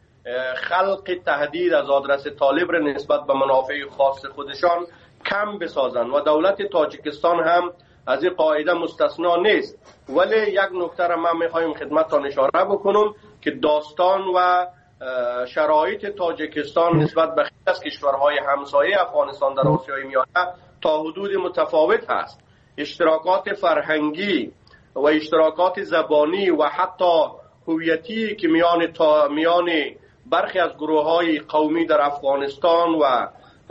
[SPEAKER 16] خلق تهدید از آدرس طالب را نسبت به منافع خاص خودشان کم بسازن و دولت تاجیکستان هم از این قاعده مستثنا نیست. ولی یک نکته را من میخوایم خدمتتان اشاره بکنم که داستان و شرایط تاجیکستان نسبت به خیلی از کشورهای همسایه افغانستان در آسیای میانه تا حدود متفاوت هست. اشتراکات فرهنگی و اشتراکات زبانی و حتی هویتی که میان برخی از گروه‌های قومی در افغانستان و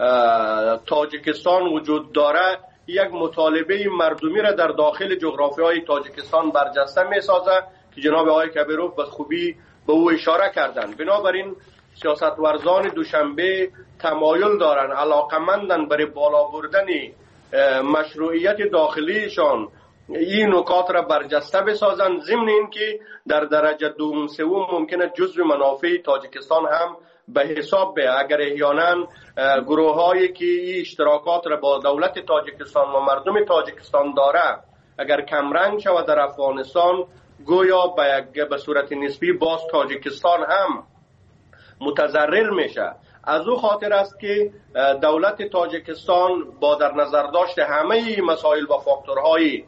[SPEAKER 16] تاجیکستان وجود داره، یک مطالبه مردمی را در داخل جغرافیای تاجیکستان برجسته می‌سازه که جناب آقای کبیروف به خوبی به او اشاره کردند. بنابراین سیاستورزان دوشنبه تمایل دارند علاقمندن برای بالا بردن مشروعیت داخلیشان این نکات را برجسته بسازند، ضمن اینکه در درجه دوم سوم ممکنه جزء منافع تاجیکستان هم به حساب بیاید. اگر احیانا گروه‌هایی که این اشتراکات را با دولت تاجیکستان و مردم تاجیکستان داره اگر کمرنگ شود در افغانستان، گویا به صورت نسبی باز تاجیکستان هم متضرر میشه. از او خاطر است که دولت تاجیکستان با در نظر داشت همه مسائل و فاکتورهای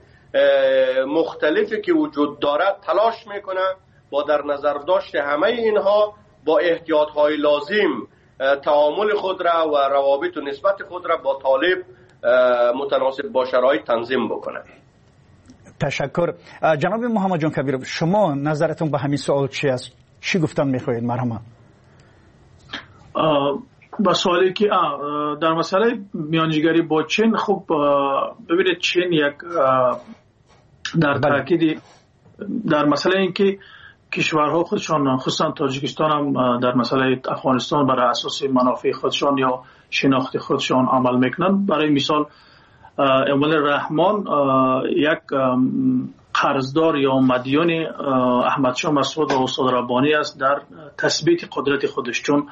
[SPEAKER 16] مختلفی که وجود دارد تلاش میکنه با در نظر داشت همه اینها با احتیاطهای لازم تعامل خود را و روابط و نسبت خود را با طالب متناسب با شرایط تنظیم بکنه.
[SPEAKER 15] تشکر. جناب محمد جان کبیروف، شما نظرتون به همین سوال چی است؟ چی گفتن میخواهید مرحبا؟
[SPEAKER 17] با سوالی که در مسئله میانجیگری با چین، خب ببینید چین یک در تاکید در مسئله اینکه کشورها خودشان خصوصا تاجیکستان هم در مسئله افغانستان برای اساس منافع خودشان یا شناخت خودشان عمل میکنن. برای مثال اموال رحمان یک قرضدار یا مدیون احمد شاه مسعود و استاد ربانی است در تثبیت قدرت خودش، چون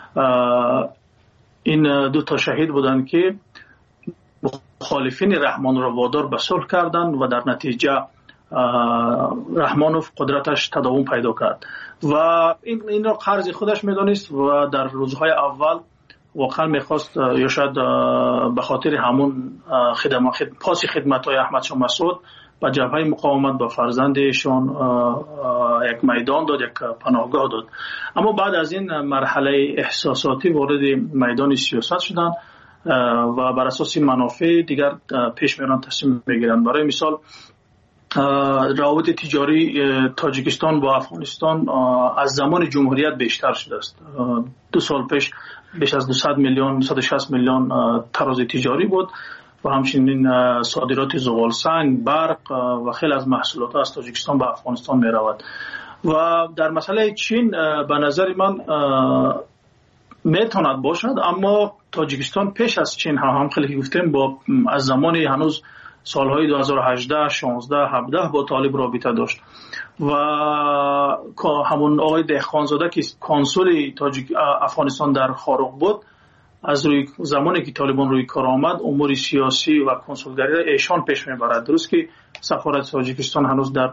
[SPEAKER 17] این دو تا شهید بودند که مخالفین رحمان را وادار به صلح کردند و در نتیجه رحمانوف قدرتش تداوم پیدا کرد و این را قرض خودش میدانست و در روزهای اول واقعا میخواست یا شاید به خاطر همون پاس خدمت‌های احمد شاه مسعود به جبهه مقاومت با فرزندشان یک میدان داد، یک پناهگاه داد. اما بعد از این مرحله احساساتی وارد میدان سیاست شدن و بر اساس منافع دیگر پیش میرن تصمیم میگیرن. برای مثال روابط تجاری تاجیکستان با افغانستان از زمان جمهوریت بیشتر شده است. 2 سال پیش بیش از 200 میلیون 160 میلیون تراز تجاری بود و همچنین صادرات زغال سنگ، برق و خیلی از محصولات از تاجیکستان به افغانستان می رود. و در مسئله چین به نظر من میتواند باشد، اما تاجیکستان پیش از چین هم خیلی گفتیم با از زمان هنوز سالهای 2018 16 17 با طالب رابطه داشت و همون آقای دهخانزاده که کنسول افغانستان در خاروق بود، از روی زمانی که طالبان روی کار آمد امور سیاسی و کنسولگری را ایشان پیش میبرد. درست که سفارت تاجیکستان هنوز در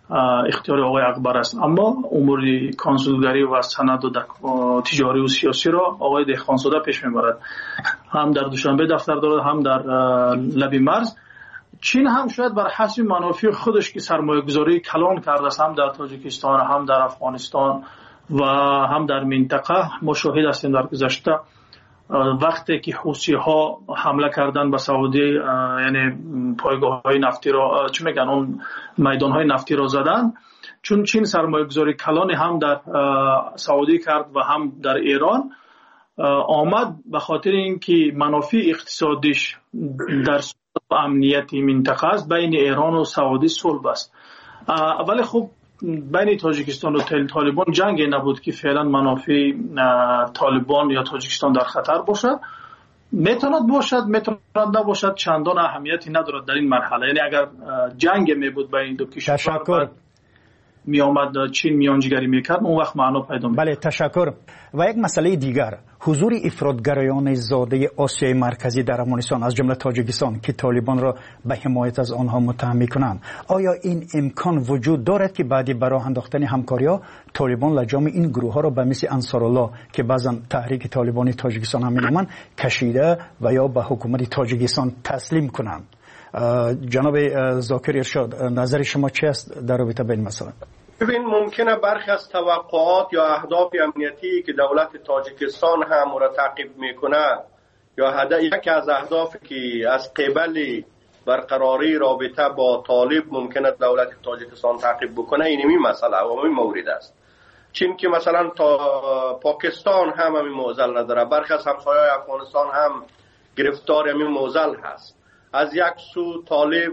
[SPEAKER 17] اختیار آقای اکبر است. اما امور کنسولگری و سند و تجاری و سیاسی را آقای دهقانزاده پیش میبرد. هم در دوشنبه دفتر دارد، هم در لب مرز. چین هم شاید بر حسب منافع خودش که سرمایه گذاری کلان کرده است، هم در تاجیکستان، هم در افغانستان و هم در منطقه. ما شاهد هستیم در گذشته وقتی که حوثی ها حمله کردن به سعودی، یعنی پایگاه های نفتی را چی میگن، اون میدان های نفتی را زدن، چون چین سرمایه گذاری کلان هم در سعودی کرد و هم در ایران آمد، به خاطر اینکه منافع اقتصادیش در امنیتی منطقه است. بین ایران و سعودی صلح است. ولی خب بین تاجیکستان و طالبان جنگی نبود که فعلا منافع طالبان یا تاجیکستان در خطر باشد. میتواند باشد، میتواند نباشد، چندان اهمیتی ندارد در این مرحله. یعنی اگر جنگ می بود بین دو کشور می آمد چین میانجیگری میکرد، اون وقت معنا پیدا می‌کرد.
[SPEAKER 15] بله، تشکر. و یک مسئله دیگر، حضور افراطگرایان زاده آسیای مرکزی در افغانستان از جمله تاجیکستان که طالبان را به حمایت از آنها متهم می‌کنند، آیا این امکان وجود دارد که بعدی برای انداختن همکاری‌ها طالبان لجام این گروه‌ها را به مثل انصارالله که بعضا تحریک طالبانی تاجیکستان هم می‌نامند کشیده و یا به حکومت تاجیکستان تسلیم کنند؟ جناب ذاکر ارشاد، نظر شما چی است در رابطه با این مسئله؟
[SPEAKER 16] ببین، ممکنه برخی از توقعات یا اهداف امنیتی که دولت تاجیکستان هم را تعقیب میکنه یا یکی از اهدافی که از قبل برقراری رابطه با طالب ممکنه دولت تاجیکستان تعقیب بکنه، این مسئله و این مورد است. چون که مثلا پاکستان هم همین معضل نداره، برخی از همسایه‌های افغانستان هم گرفتار همین معضل هست. از یک سو طالب،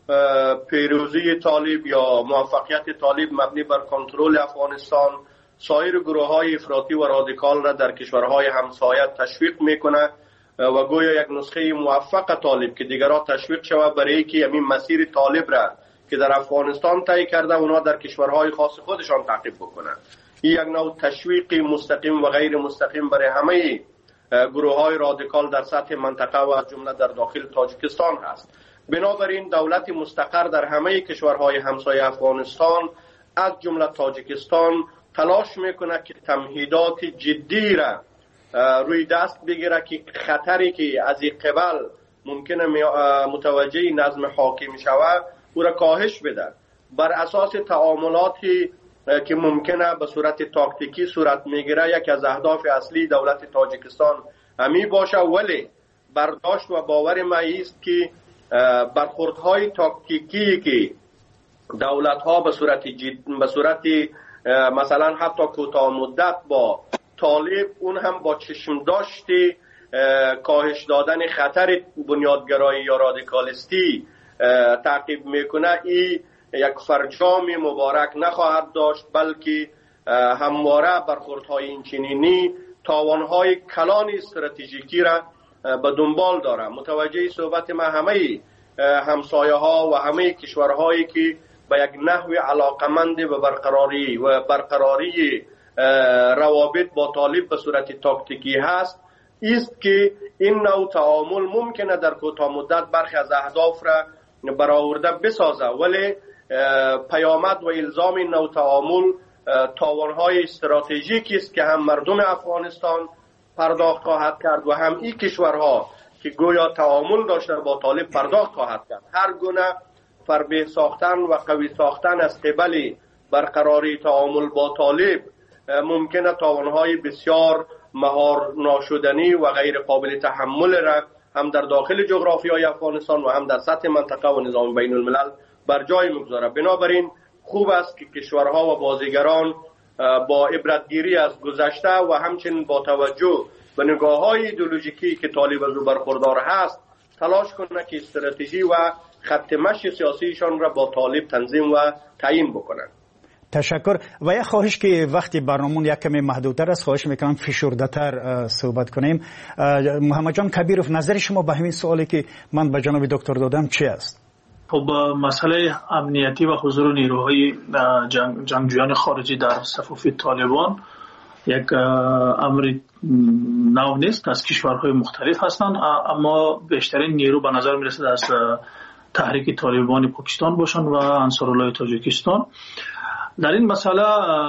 [SPEAKER 16] پیروزی طالب یا موفقیت طالب مبنی بر کنترل افغانستان سایر گروه‌های افراطی و رادیکال را در کشورهای همسایه تشویق میکنه و گویا یک نسخه موفق طالب که دیگران تشویق شود برای اینکه همین مسیر طالب را که در افغانستان طی کرده اونا در کشورهای خاص خودشان تعقیب بکنه. این یک نوع تشویق مستقیم و غیر مستقیم برای همه گروه‌های رادیکال در سطح منطقه و از جمله در داخل تاجیکستان هست. بنابراین دولت مستقر در همه کشورهای همسایه افغانستان از جمله تاجیکستان تلاش میکنه که تمهیدات جدی را روی دست بگیره که خطری که از این قبل ممکنه متوجه نظم حاکم شود او را کاهش بده. بر اساس تعاملاتی که ممکنه به صورت تاکتیکی صورت میگیره، یک از اهداف اصلی دولت تاجیکستان همی باشه، ولی برداشت و باور ما است که برخوردهای تاکتیکی که دولت‌ها به صورت مثلا حتی کوتاه مدت با طالب، اون هم با چشم داشتی کاهش دادن خطر بنیادگرایی یا رادیکالیستی تعقیب میکنه، این یک فرجام مبارک نخواهد داشت، بلکه همواره برخوردهای این چنینی تاوانهای کلان استراتژیکی را به دنبال داره. متوجه صحبت ما همه همسایه ها و همه کشورهایی که به یک نحو علاقمند به برقراری روابط با طالب به صورت تاکتیکی هست، است که این نوع تعامل ممکنه در کوتاه مدت برخی از اهداف را برآورده بسازه، ولی پیامد و الزام این نوع تعامل تاوانهای استراتژیکی است که هم مردم افغانستان پرداخت خواهد کرد و هم این کشورها که گویا تعامل داشته با طالب پرداخت خواهد کرد. هر گونه فربه ساختن و قوی ساختن از قبل برقراری تعامل با طالب ممکنه تاوانهای بسیار مهار ناشدنی و غیر قابل تحمل را هم در داخل جغرافیای افغانستان و هم در سطح منطقه و نظام بین الملل بر جای مگذاره. بنابراین خوب است که کشورها و بازیگران با عبرتگیری از گذشته و همچنین با توجه به نگاه‌های ایدئولوژیکی که طالب از او برخوردار هست تلاش کنه که استراتژی و خط مشی سیاسیشان را با طالب تنظیم و تعیین بکنند.
[SPEAKER 15] تشکر. و یک خواهش که وقتی برنامون یک کمی محدودتر است، خواهش میکنم فشرده‌تر صحبت کنیم. محمد جان کبیروف، نظر شما به همین سوالی که من به جناب دکتر دادم چی است؟
[SPEAKER 17] خب مسئله امنیتی و حضور نیروهای جنگجویان خارجی در صفوف طالبان یک امر نو نیست. از کشورهای مختلف هستند، اما بیشترین نیرو به نظر میرسد از تحریک طالبان پاکستان باشند و انصارالله تاجیکستان. در این مسئله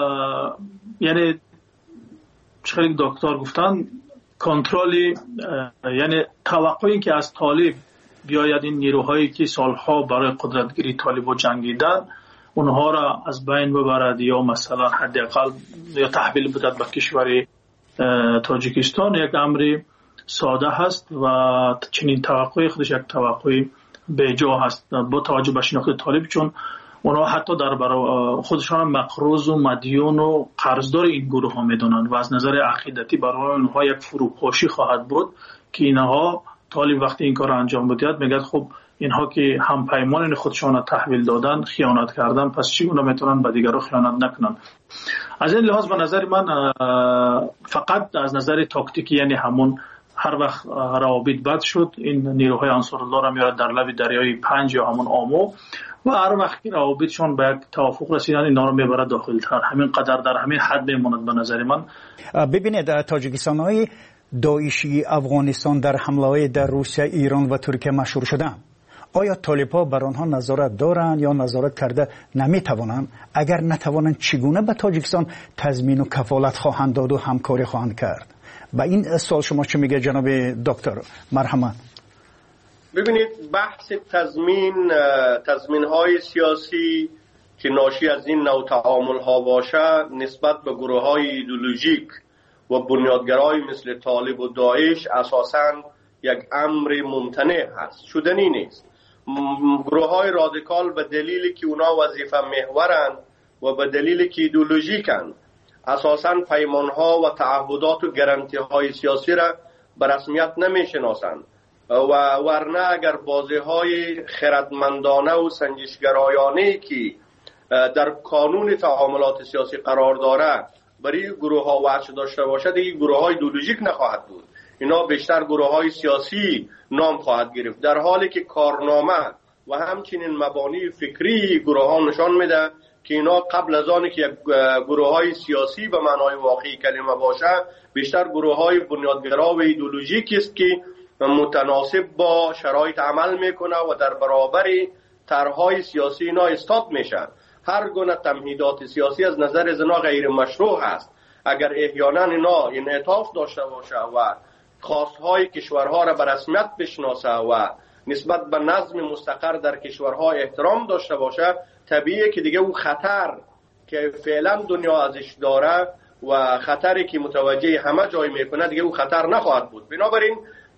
[SPEAKER 17] یعنی خیلی دکتر گفتن کنترل، یعنی توقعی که از طالب بیاید این نیروهایی که سالها برای قدرتگیری طالب جنگیدن اونها را از بین ببرد یا مثلا حداقل یا تحویل بدهد به کشور تاجیکستان یک امر ساده هست و چنین توقعی خودش یک توقع بیجا هست با توجه به شناخت طالب، چون اونها حتی در خودشان مقروض و مدیون و قرضدار این گروه ها میدونند و از نظر عقیدتی برای اونها یک فروپاشی خواهد بود که اینها طالب وقتی این کار انجام بدهد میگه خب اینها که هم پیمان خودشان را تحویل دادن خیانت کردن، پس چگونه میتونن به دیگران خیانت نکنن. از این لحاظ به نظر من فقط از نظر تاکتیکی، یعنی همون هر وقت روابط بد شد این نیروهای انصارالله را میارد در لب دریای 5 یا همون آمو و هر وقت که روابطشان به یک توافق رسیدن اینا رو میبرد داخل‌تر، همین قدر در همین حد میماند به نظر من.
[SPEAKER 15] ببینید تاجیکستان‌های داعشی افغانستان در حمله‌های در روسیه، ایران و ترکیه مشهور شدند. آیا طالب‌ها بر آنها نظارت دارند یا نظارت کرده نمی‌توانند؟ اگر نتوانند چگونه به تاجیکستان تضمین و کفالت خواهند داد و همکاری خواهند کرد؟ با این سوال شما چه میگه جناب دکتر؟ مرحمت.
[SPEAKER 16] ببینید بحث تضمین‌های سیاسی که ناشی از این نوع تعامل‌ها باشه نسبت به گروه‌های ایدئولوژیک و بنیادگرای مثل طالب و داعش اساساً یک امر ممتنع هست، شدنی نیست. گروه‌های رادیکال به دلیلی که اونا وظیفه محورن و به دلیلی که ایدئولوژیکن اساساً پیمان‌ها و تعهدات و گارانتی‌های سیاسی را به رسمیت نمی‌شناسند و ورنه اگر بازی‌های خردمندانه و سنجشگرایانه‌ای که در قانون تعاملات سیاسی قرار داره برای گروه‌ها وجه داشته باشد، این گروه‌های ایدئولوژیک نخواهد بود، اینا بیشتر گروه‌های سیاسی نام خواهد گرفت، در حالی که کارنامه و همچنین مبانی فکری گروه‌ها نشان میده که اینا قبل از آنی که گروه‌های سیاسی به معنای واقعی کلمه باشه بیشتر گروه‌های بنیادگرا و ایدئولوژیکی است که متناسب با شرایط عمل میکنه و در برابر طرح‌های سیاسی اینا استاد میشن. هر گونه تمهیدات سیاسی از نظر زنا غیر مشروع است. اگر احیانا اینا انعطاف داشته باشه و خواستهای کشورها را به رسمیت بشناسه و نسبت به نظم مستقر در کشورها احترام داشته باشه، طبیعیه که دیگه او خطر که فعلا دنیا ازش داره و خطری که متوجه همه جای میکنه دیگه او خطر نخواهد بود. بنابراین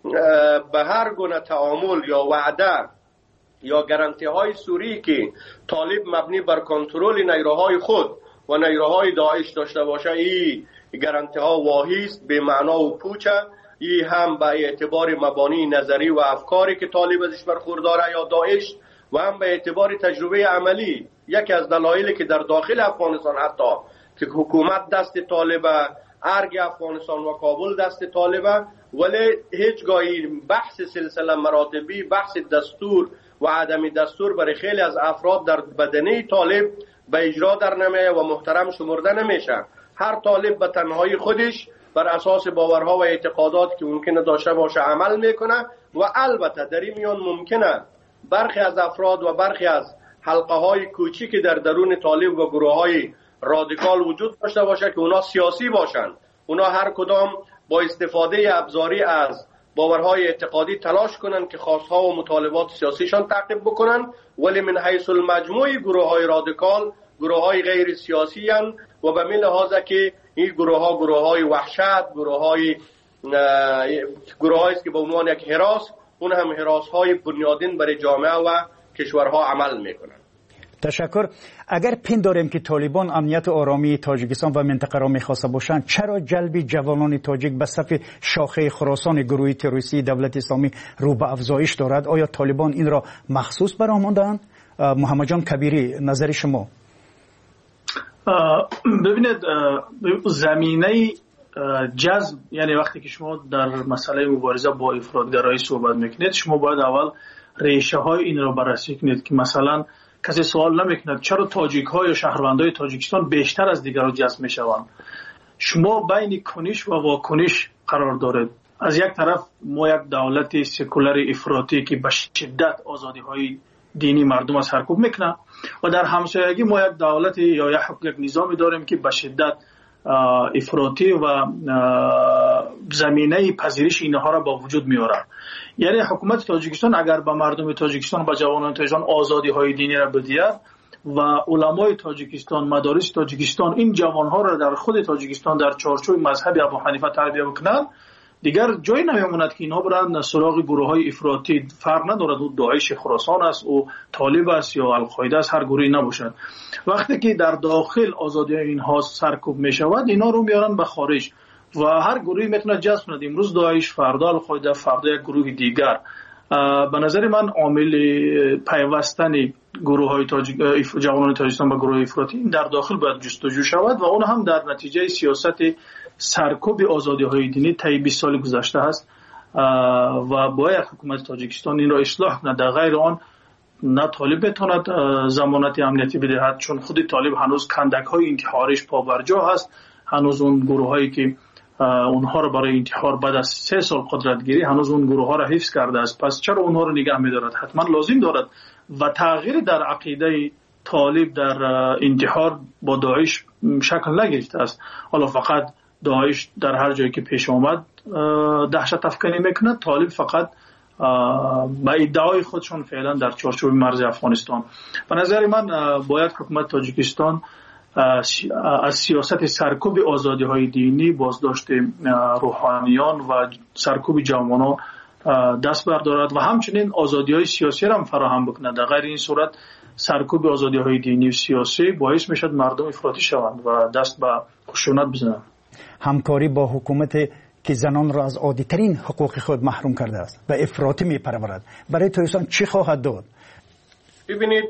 [SPEAKER 16] به هر گونه تعامل یا وعده یا گارانتی های سوری که طالب مبنی بر کنترل نیروهای خود و نیروهای داعش داشته باشه، این گارانتی ها واهی است، به معنا و پوچه. این هم به اعتبار مبانی نظری و افکاری که طالب ازش برخورداره یا داعش و هم به اعتبار تجربه عملی. یکی از دلایلی که در داخل افغانستان حتی که حکومت دست طالبه، ارگ افغانستان و کابل دست طالبه، ولی هیچگاهی بحث سلسله مراتبی، بحث دستور و عدم دستور برای خیلی از افراد در بدنه طالب به اجرا در نمیه و محترم شمرده نمیشه. هر طالب به تنهایی خودش بر اساس باورها و اعتقادات که ممکنه داشته باشه عمل میکنه و البته در این میان ممکنه برخی از افراد و برخی از حلقه های کوچیک در درون طالب و گروه های رادیکال وجود داشته باشه که اونا سیاسی باشن. اونا هر کدام با استفاده ابزاری از باورهای اعتقادی تلاش کنن که خواستها و مطالبات سیاسیشان تعقیب بکنن، ولی من حیث المجموع گروه های رادیکال گروه های غیر سیاسی هن و به این لحاظه که این گروه های وحشت، گروه هایی که به عنوان یک هراس، اون هم هراس های بنیادین برای جامعه و کشورها عمل میکنن.
[SPEAKER 15] تشکر. اگر پنداریم که طالبان امنیت و آرامی تاجیکستان و منطقه را میخواسته باشند، چرا جلب جوانان تاجیک به صف شاخه خراسان گروه تروریستی دولت اسلامی رو به افزایش دارد؟ آیا طالبان این را مخصوص برآمدند؟ محمد جان کبیری، نظر شما؟
[SPEAKER 17] ببینید، زمینه جذب، یعنی وقتی که شما در مسئله مبارزه با افراطگرایی صحبت میکنید، شما باید اول ریشه های این را بررسی کنید که مثلا کسی سوال نمیکند چرا تاجیک ها یا شهروندای تاجیکستان بیشتر از دیگران جذب میشوند. شما بین کنش و واکنش قرار دارید. از یک طرف ما یک دولت سکولار افراطی که به شدت آزادی های دینی مردم را سرکوب میکنه و در همسایگی ما یک دولت یا یک نظامی داریم که به شدت افراطی و زمینه پذیرش اینها را با وجود میاره. یعنی حکومت تاجیکستان اگر به مردم تاجیکستان و جوانان تاجیکستان آزادی های دینی را بدهد و علمای تاجیکستان، مدارس تاجیکستان این جوانها را در خود تاجیکستان در چارچوب مذهب ابو حنیفه تربیت بکنند، دیگر جای نمیماند که اینها برند سراغ گروه های افراطی. فرق ندارد او داعش خراسان است او طالب است یا القاعده است، هر گروهی نباشد. وقتی که در داخل آزادی اینها سرکوب می شود، اینا رو میارن به خارج و هر گروهی میتونه جذب کند. امروز داعش، فردا القاعده، فردا یک گروه دیگر. به نظر من عامل پیوستن گروه های جوانان تاجیکستان با گروه افراطی در داخل باید جستجو شود و اون هم در نتیجه سیاست سرکوب آزادی های دینی طی 20 سال گذشته است و باید حکومت تاجیکستان این را اصلاح کند. در غیر آن نه طالب بتواند ضمانت امنیتی بدهد، چون خود طالب هنوز کندک های انتحاریش پابرجا هست. هنوز اون گروه هایی که اونها را برای انتحار بعد از 3 سال قدرتگیری هنوز اون گروه ها را حفظ کرده است. پس چرا اونها را نگه می‌دارد؟ حتما لازم دارد و تغییر در عقیده طالب در انتحار با داعش شکل نگرفته است. حالا فقط داعش در هر جایی که پیش آمد دهشت افکنی میکند، طالب فقط با ادعای خودشون فعلا در چارچوب مرز افغانستان. به نظر من باید حکومت تاجیکستان از سیاست سرکوب آزادی های دینی، بازداشت روحانیان و سرکوب جوانان دست بردارد و همچنین آزادی های سیاسی را هم فراهم بکند. در غیر این صورت سرکوب آزادی های دینی و سیاسی باعث میشد مردم افراطی شوند و دست به خشونت بزنند.
[SPEAKER 15] همکاری با حکومت که زنان را از عادی‌ترین حقوق خود محروم کرده است و افراطی می‌پرورد، برای تاجیکستان چی خواهد داد؟
[SPEAKER 16] ببینید،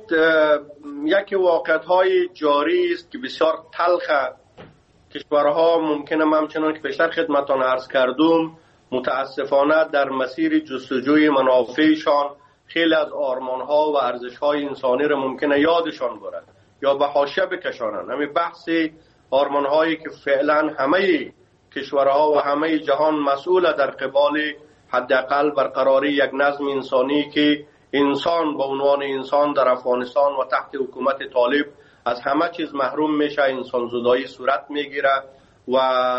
[SPEAKER 16] یکی واقعیت‌های جاری است که بسیار تلخ. کشورها ممکنه همچنان که پیشتر خدمتان عرض کردم متاسفانه در مسیر جستجوی منافعشان خیلی از آرمان‌ها و ارزش‌های انسانی را ممکنه یادشان برد یا به حاشیه بکشانند. همین بحث آرمان‌هایی که فعلا همه کشورها و همه جهان مسئول در قبال حداقل برقراری یک نظم انسانی که انسان به عنوان انسان در افغانستان و تحت حکومت طالب از همه چیز محروم میشه، انسان زدایی صورت میگیره و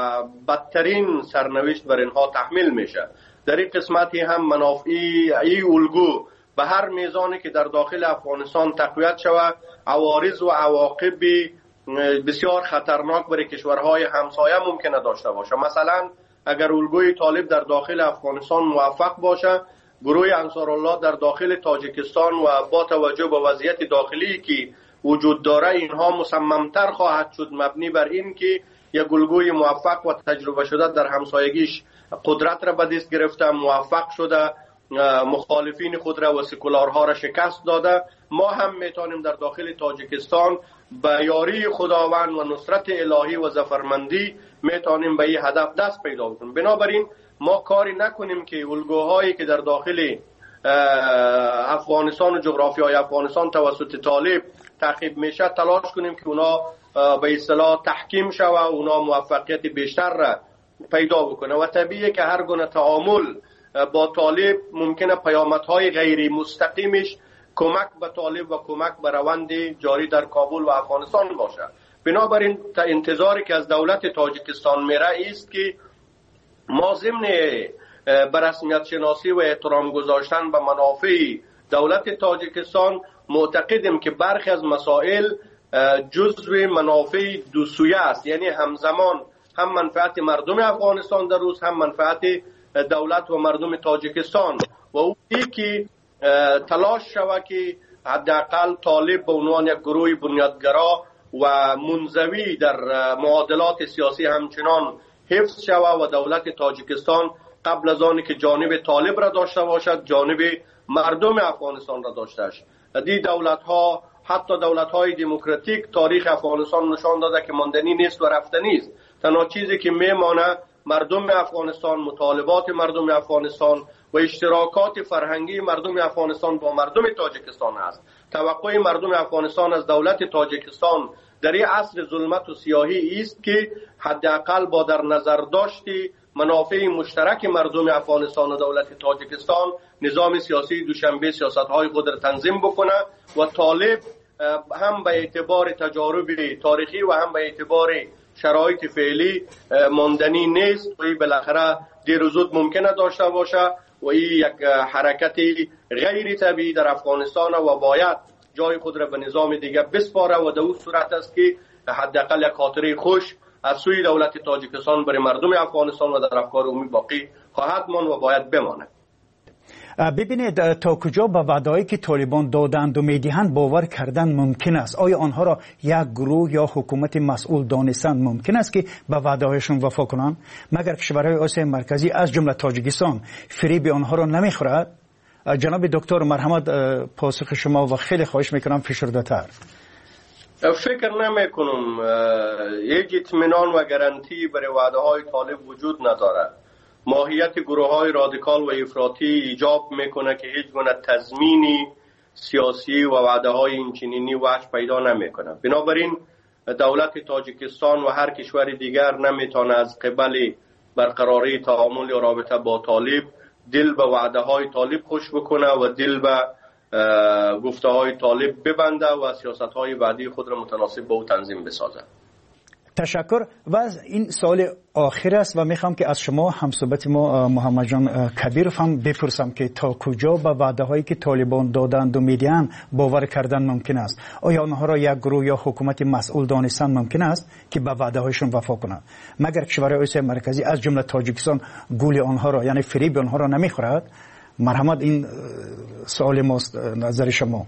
[SPEAKER 16] بدترین سرنوشت بر اینها تحمیل میشه. در این قسمتی هم منافعی ای الگو به هر میزانی که در داخل افغانستان تقویت شود، عوارض و عواقب بسیار خطرناک برای کشورهای همسایه ممکنه داشته باشه. مثلا اگر الگوی طالب در داخل افغانستان موفق باشه، گروه انصارالله در داخل تاجیکستان و با توجه به وضعیت داخلی که وجود داره اینها مصممتر خواهد شد مبنی بر این که یک الگوی موفق و تجربه شده در همسایگیش قدرت را به دست گرفته، موفق شده، مخالفین خود را و سکولارها را شکست داده. ما هم میتونیم در داخل تاجیکستان با یاری خداوند و نصرت الهی و ظفرمندی میتونیم به این هدف دست پیدا کنیم. بنابراین ما کاری نکنیم که الگوهایی که در داخل افغانستان و جغرافیای افغانستان توسط طالب تعقیب میشه تلاش کنیم که اونا به اصطلاح تحکیم شوه و اونا موفقیت بیشتر را پیدا بکنه و طبیعیه که هر گونه تعامل با طالب ممکنه پیامدهای غیر مستقیمش کمک به طالب و کمک به روند جاری در کابل و افغانستان باشه. بنابراین انتظاری که از دولت تاجیکستان میره است که ما ضمن به رسمیت شناسی و احترام گذاشتن به منافع دولت تاجیکستان معتقدیم که برخی از مسائل جزو منافع دو سویه است، یعنی همزمان هم منفعت مردم افغانستان در روز هم منفعت دولت و مردم تاجیکستان و او که تلاش شود که حداقل طالب به عنوان یک گروه بنیادگرا و منزوی در معادلات سیاسی همچنان حفظ شود و دولت تاجیکستان قبل از آنی که جانب طالب را داشته باشد جانب مردم افغانستان را داشته است. دی دولت ها حتی دولت های دموکراتیک تاریخ افغانستان نشان داده که ماندنی نیست و رفتنی است. تنها چیزی که میمانه مردم افغانستان، مطالبات مردم افغانستان و اشتراکات فرهنگی مردم افغانستان با مردم تاجیکستان است. توقع مردم افغانستان از دولت تاجیکستان در این عصر ظلمت و سیاهی است که حداقل با در نظر داشتی منافع مشترک مردم افغانستان و دولت تاجیکستان نظام سیاسی دوشنبه سیاست‌های خود را تنظیم بکنه و طالب هم به اعتبار تجارب تاریخی و هم به اعتبار شرایط فعلی ماندنی نیست و این بالاخره دیر و زود ممکنه داشته باشه و این یک حرکت غیر طبیعی در افغانستان و باید جای خود را به نظام دیگه بسپاره و در اون صورت است که حداقل یک خاطره خوش از سوی دولت تاجیکستان برای مردم افغانستان و در افکار عمومی باقی خواهد ماند و باید بماند.
[SPEAKER 15] ببینید تا کجا به وعده‌ای که طالبان دادند و میدهند باور کردن ممکن است؟ آیا آنها را یک گروه یا حکومت مسئول دانستند ممکن است که به وعده‌هایشان وفا کنند مگر کشورهای آسیای مرکزی از جمله تاجیکستان فریب آنها را نمیخورد؟ جناب دکتر مرحمت پاسخ شما و خیلی خواهش میکنم فشرده‌تر.
[SPEAKER 16] فکر نمیکنم یک اطمینان و گارانتی برای وعده‌های طالب وجود ندارد. ماهیت گروه‌های رادیکال و افراطی ایجاب میکنه که هیچ گونه تضمینی سیاسی و وعده‌های اینچنینی وجه پیدا نمیکنه. بنابراین دولت تاجیکستان و هر کشور دیگر نمیتونه از قبل برقراری تعامل یا رابطه با طالب دل به وعده‌های طالب خوش بکنه و دل به گفته‌های طالب ببنده و سیاست‌های بعدی خود را متناسب با او تنظیم بسازه.
[SPEAKER 15] تشکر. و این سوال آخر است و میخوام که از شما همصحبت ما محمد جان کبیرов هم بپرسم که تا کجا به وعده هایی که طالبان دادند و میدهند باور کردن ممکن است؟ آیا آنها را یک گروه یا حکومت مسئول دانستن ممکن است که به وعده هایشون وفا کنند مگر کشورهای آسیای مرکزی از جمله تاجیکستان گول آنها را یعنی فریب آنها را نمیخورد؟ مرحمت این سوال ماست، نظر شما.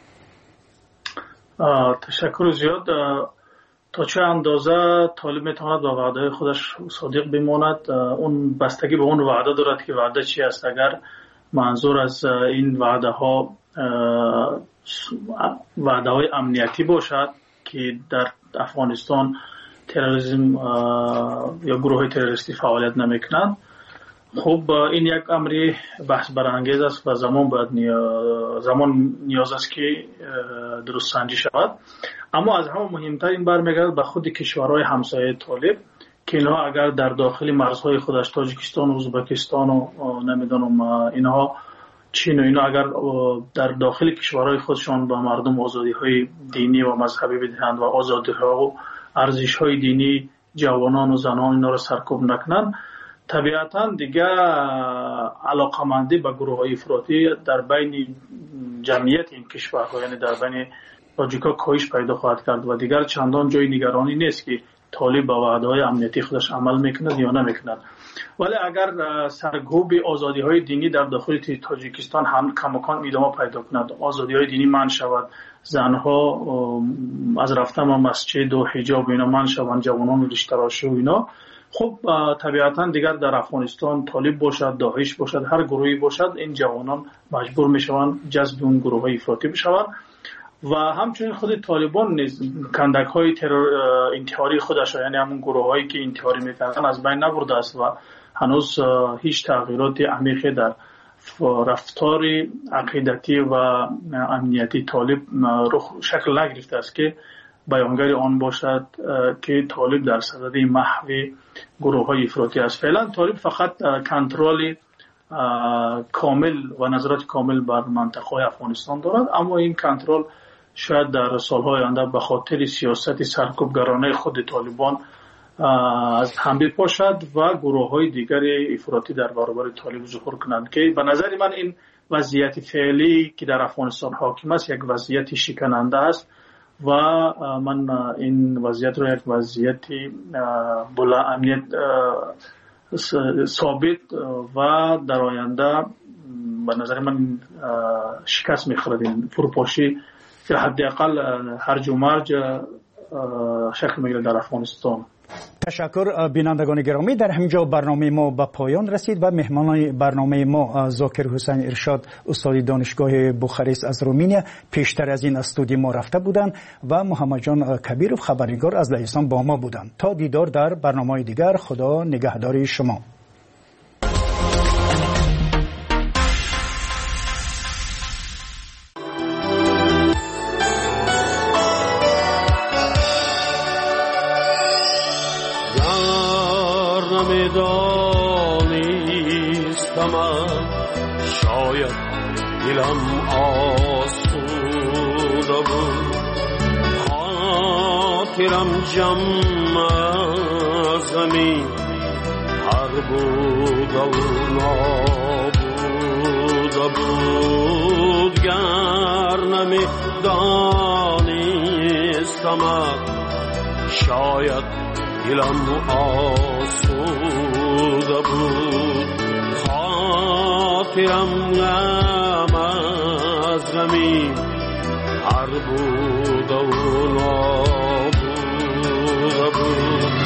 [SPEAKER 17] تشکر زیاد. تا چه اندازه طالب میتواند با وعده خودش صادق بماند اون بستگی به اون وعده دارد که وعده چی است. اگر منظور از این وعده ها وعده های امنیتی باشد که در افغانستان تروریسم یا گروه تروریستی فعالیت نمیکنند، خب این یک امری بحث برانگیز است و زمان نیاز است که درست سنجی شود. اما از همه مهمتر این برمیگردد به خود کشورهای همسایه طالب که اینها اگر در داخل مرزهای خودش تاجیکستان و ازبکستان و نمیدونم اینها چین و اینا اگر در داخل کشورهای خودشان با مردم آزادی‌های دینی و مذهبی بدهند و آزادی‌ها و ارزش‌های دینی جوانان و زنان اینا را سرکوب نکنند، طبیعتاً دیگه علاقمندی به گروه‌های افراطی در بین جمعیت این کشورها یعنی در بین تاجیکا کاهش پیدا خواهد کرد و دیگر چندان جای نگرانی نیست که طالب با وعده‌های امنیتی خودش عمل میکند یا نمیکند. ولی اگر سرکوب آزادی‌های دینی در داخل تاجیکستان هم کماکان ادامه پیدا کند، آزادی‌های دینی منع شود، زنها از رفتن به مسجد و حجاب اینا منع شوند، جوانان ریش تراشی و اینا، خب طبیعتاً دیگر در افغانستان طالب باشد، داعش باشد، هر گروهی باشد، این جوانان مجبور میشوند جذب اون گروه‌های افراطی بشوند و همچنین خود طالبان نیز کندک‌های انتحاری خودش یعنی همون گروه‌هایی که انتحاری می‌کردن از بین نبرده است و هنوز هیچ تغییرات عمیقی در رفتار عقیدتی و امنیتی طالب شکل نگرفته است که بیانگر آن باشد که طالب در صدد محو گروه‌های افراطی است. فعلا طالب فقط کنترل کامل و نظارت کامل بر منطقه افغانستان دارد، اما این کنترل شاید در سالهای آینده به خاطر سیاست سرکوبگرانه خود طالبان از هم بپاشد و گروه‌های دیگر افراطی در برابر طالب ظهور کنند که به نظر من این وضعیت فعلی که در افغانستان حاکم است یک وضعیت شکننده است و من این وضعیت را یک وضعیت امنیت ثابت و در آینده به نظر من شکست می‌خورد این فروپاشی که حداقل هرج و مرج شکل می‌گیرد در افغانستان.
[SPEAKER 15] تشکر بینندگان گرامی. در همینجا برنامه ما به پایان رسید و مهمان برنامه ما ذاکر حسین ارشاد استاد دانشگاه بوخارست از رومانیا پیشتر از این استودیو ما رفته بودند و محمد جان کبیرov خبرنگار از لهستان با ما بودند. تا دیدار در برنامه دیگر، خدا نگهدار شما.
[SPEAKER 18] دار نیستم شاید دلم آسوده بود خاطرم جمع از زمین هر بود و نابوده بود گر نمی دانستم شاید دلم آسوده بود خاطرم غم از غمی هر بود و نابوده بود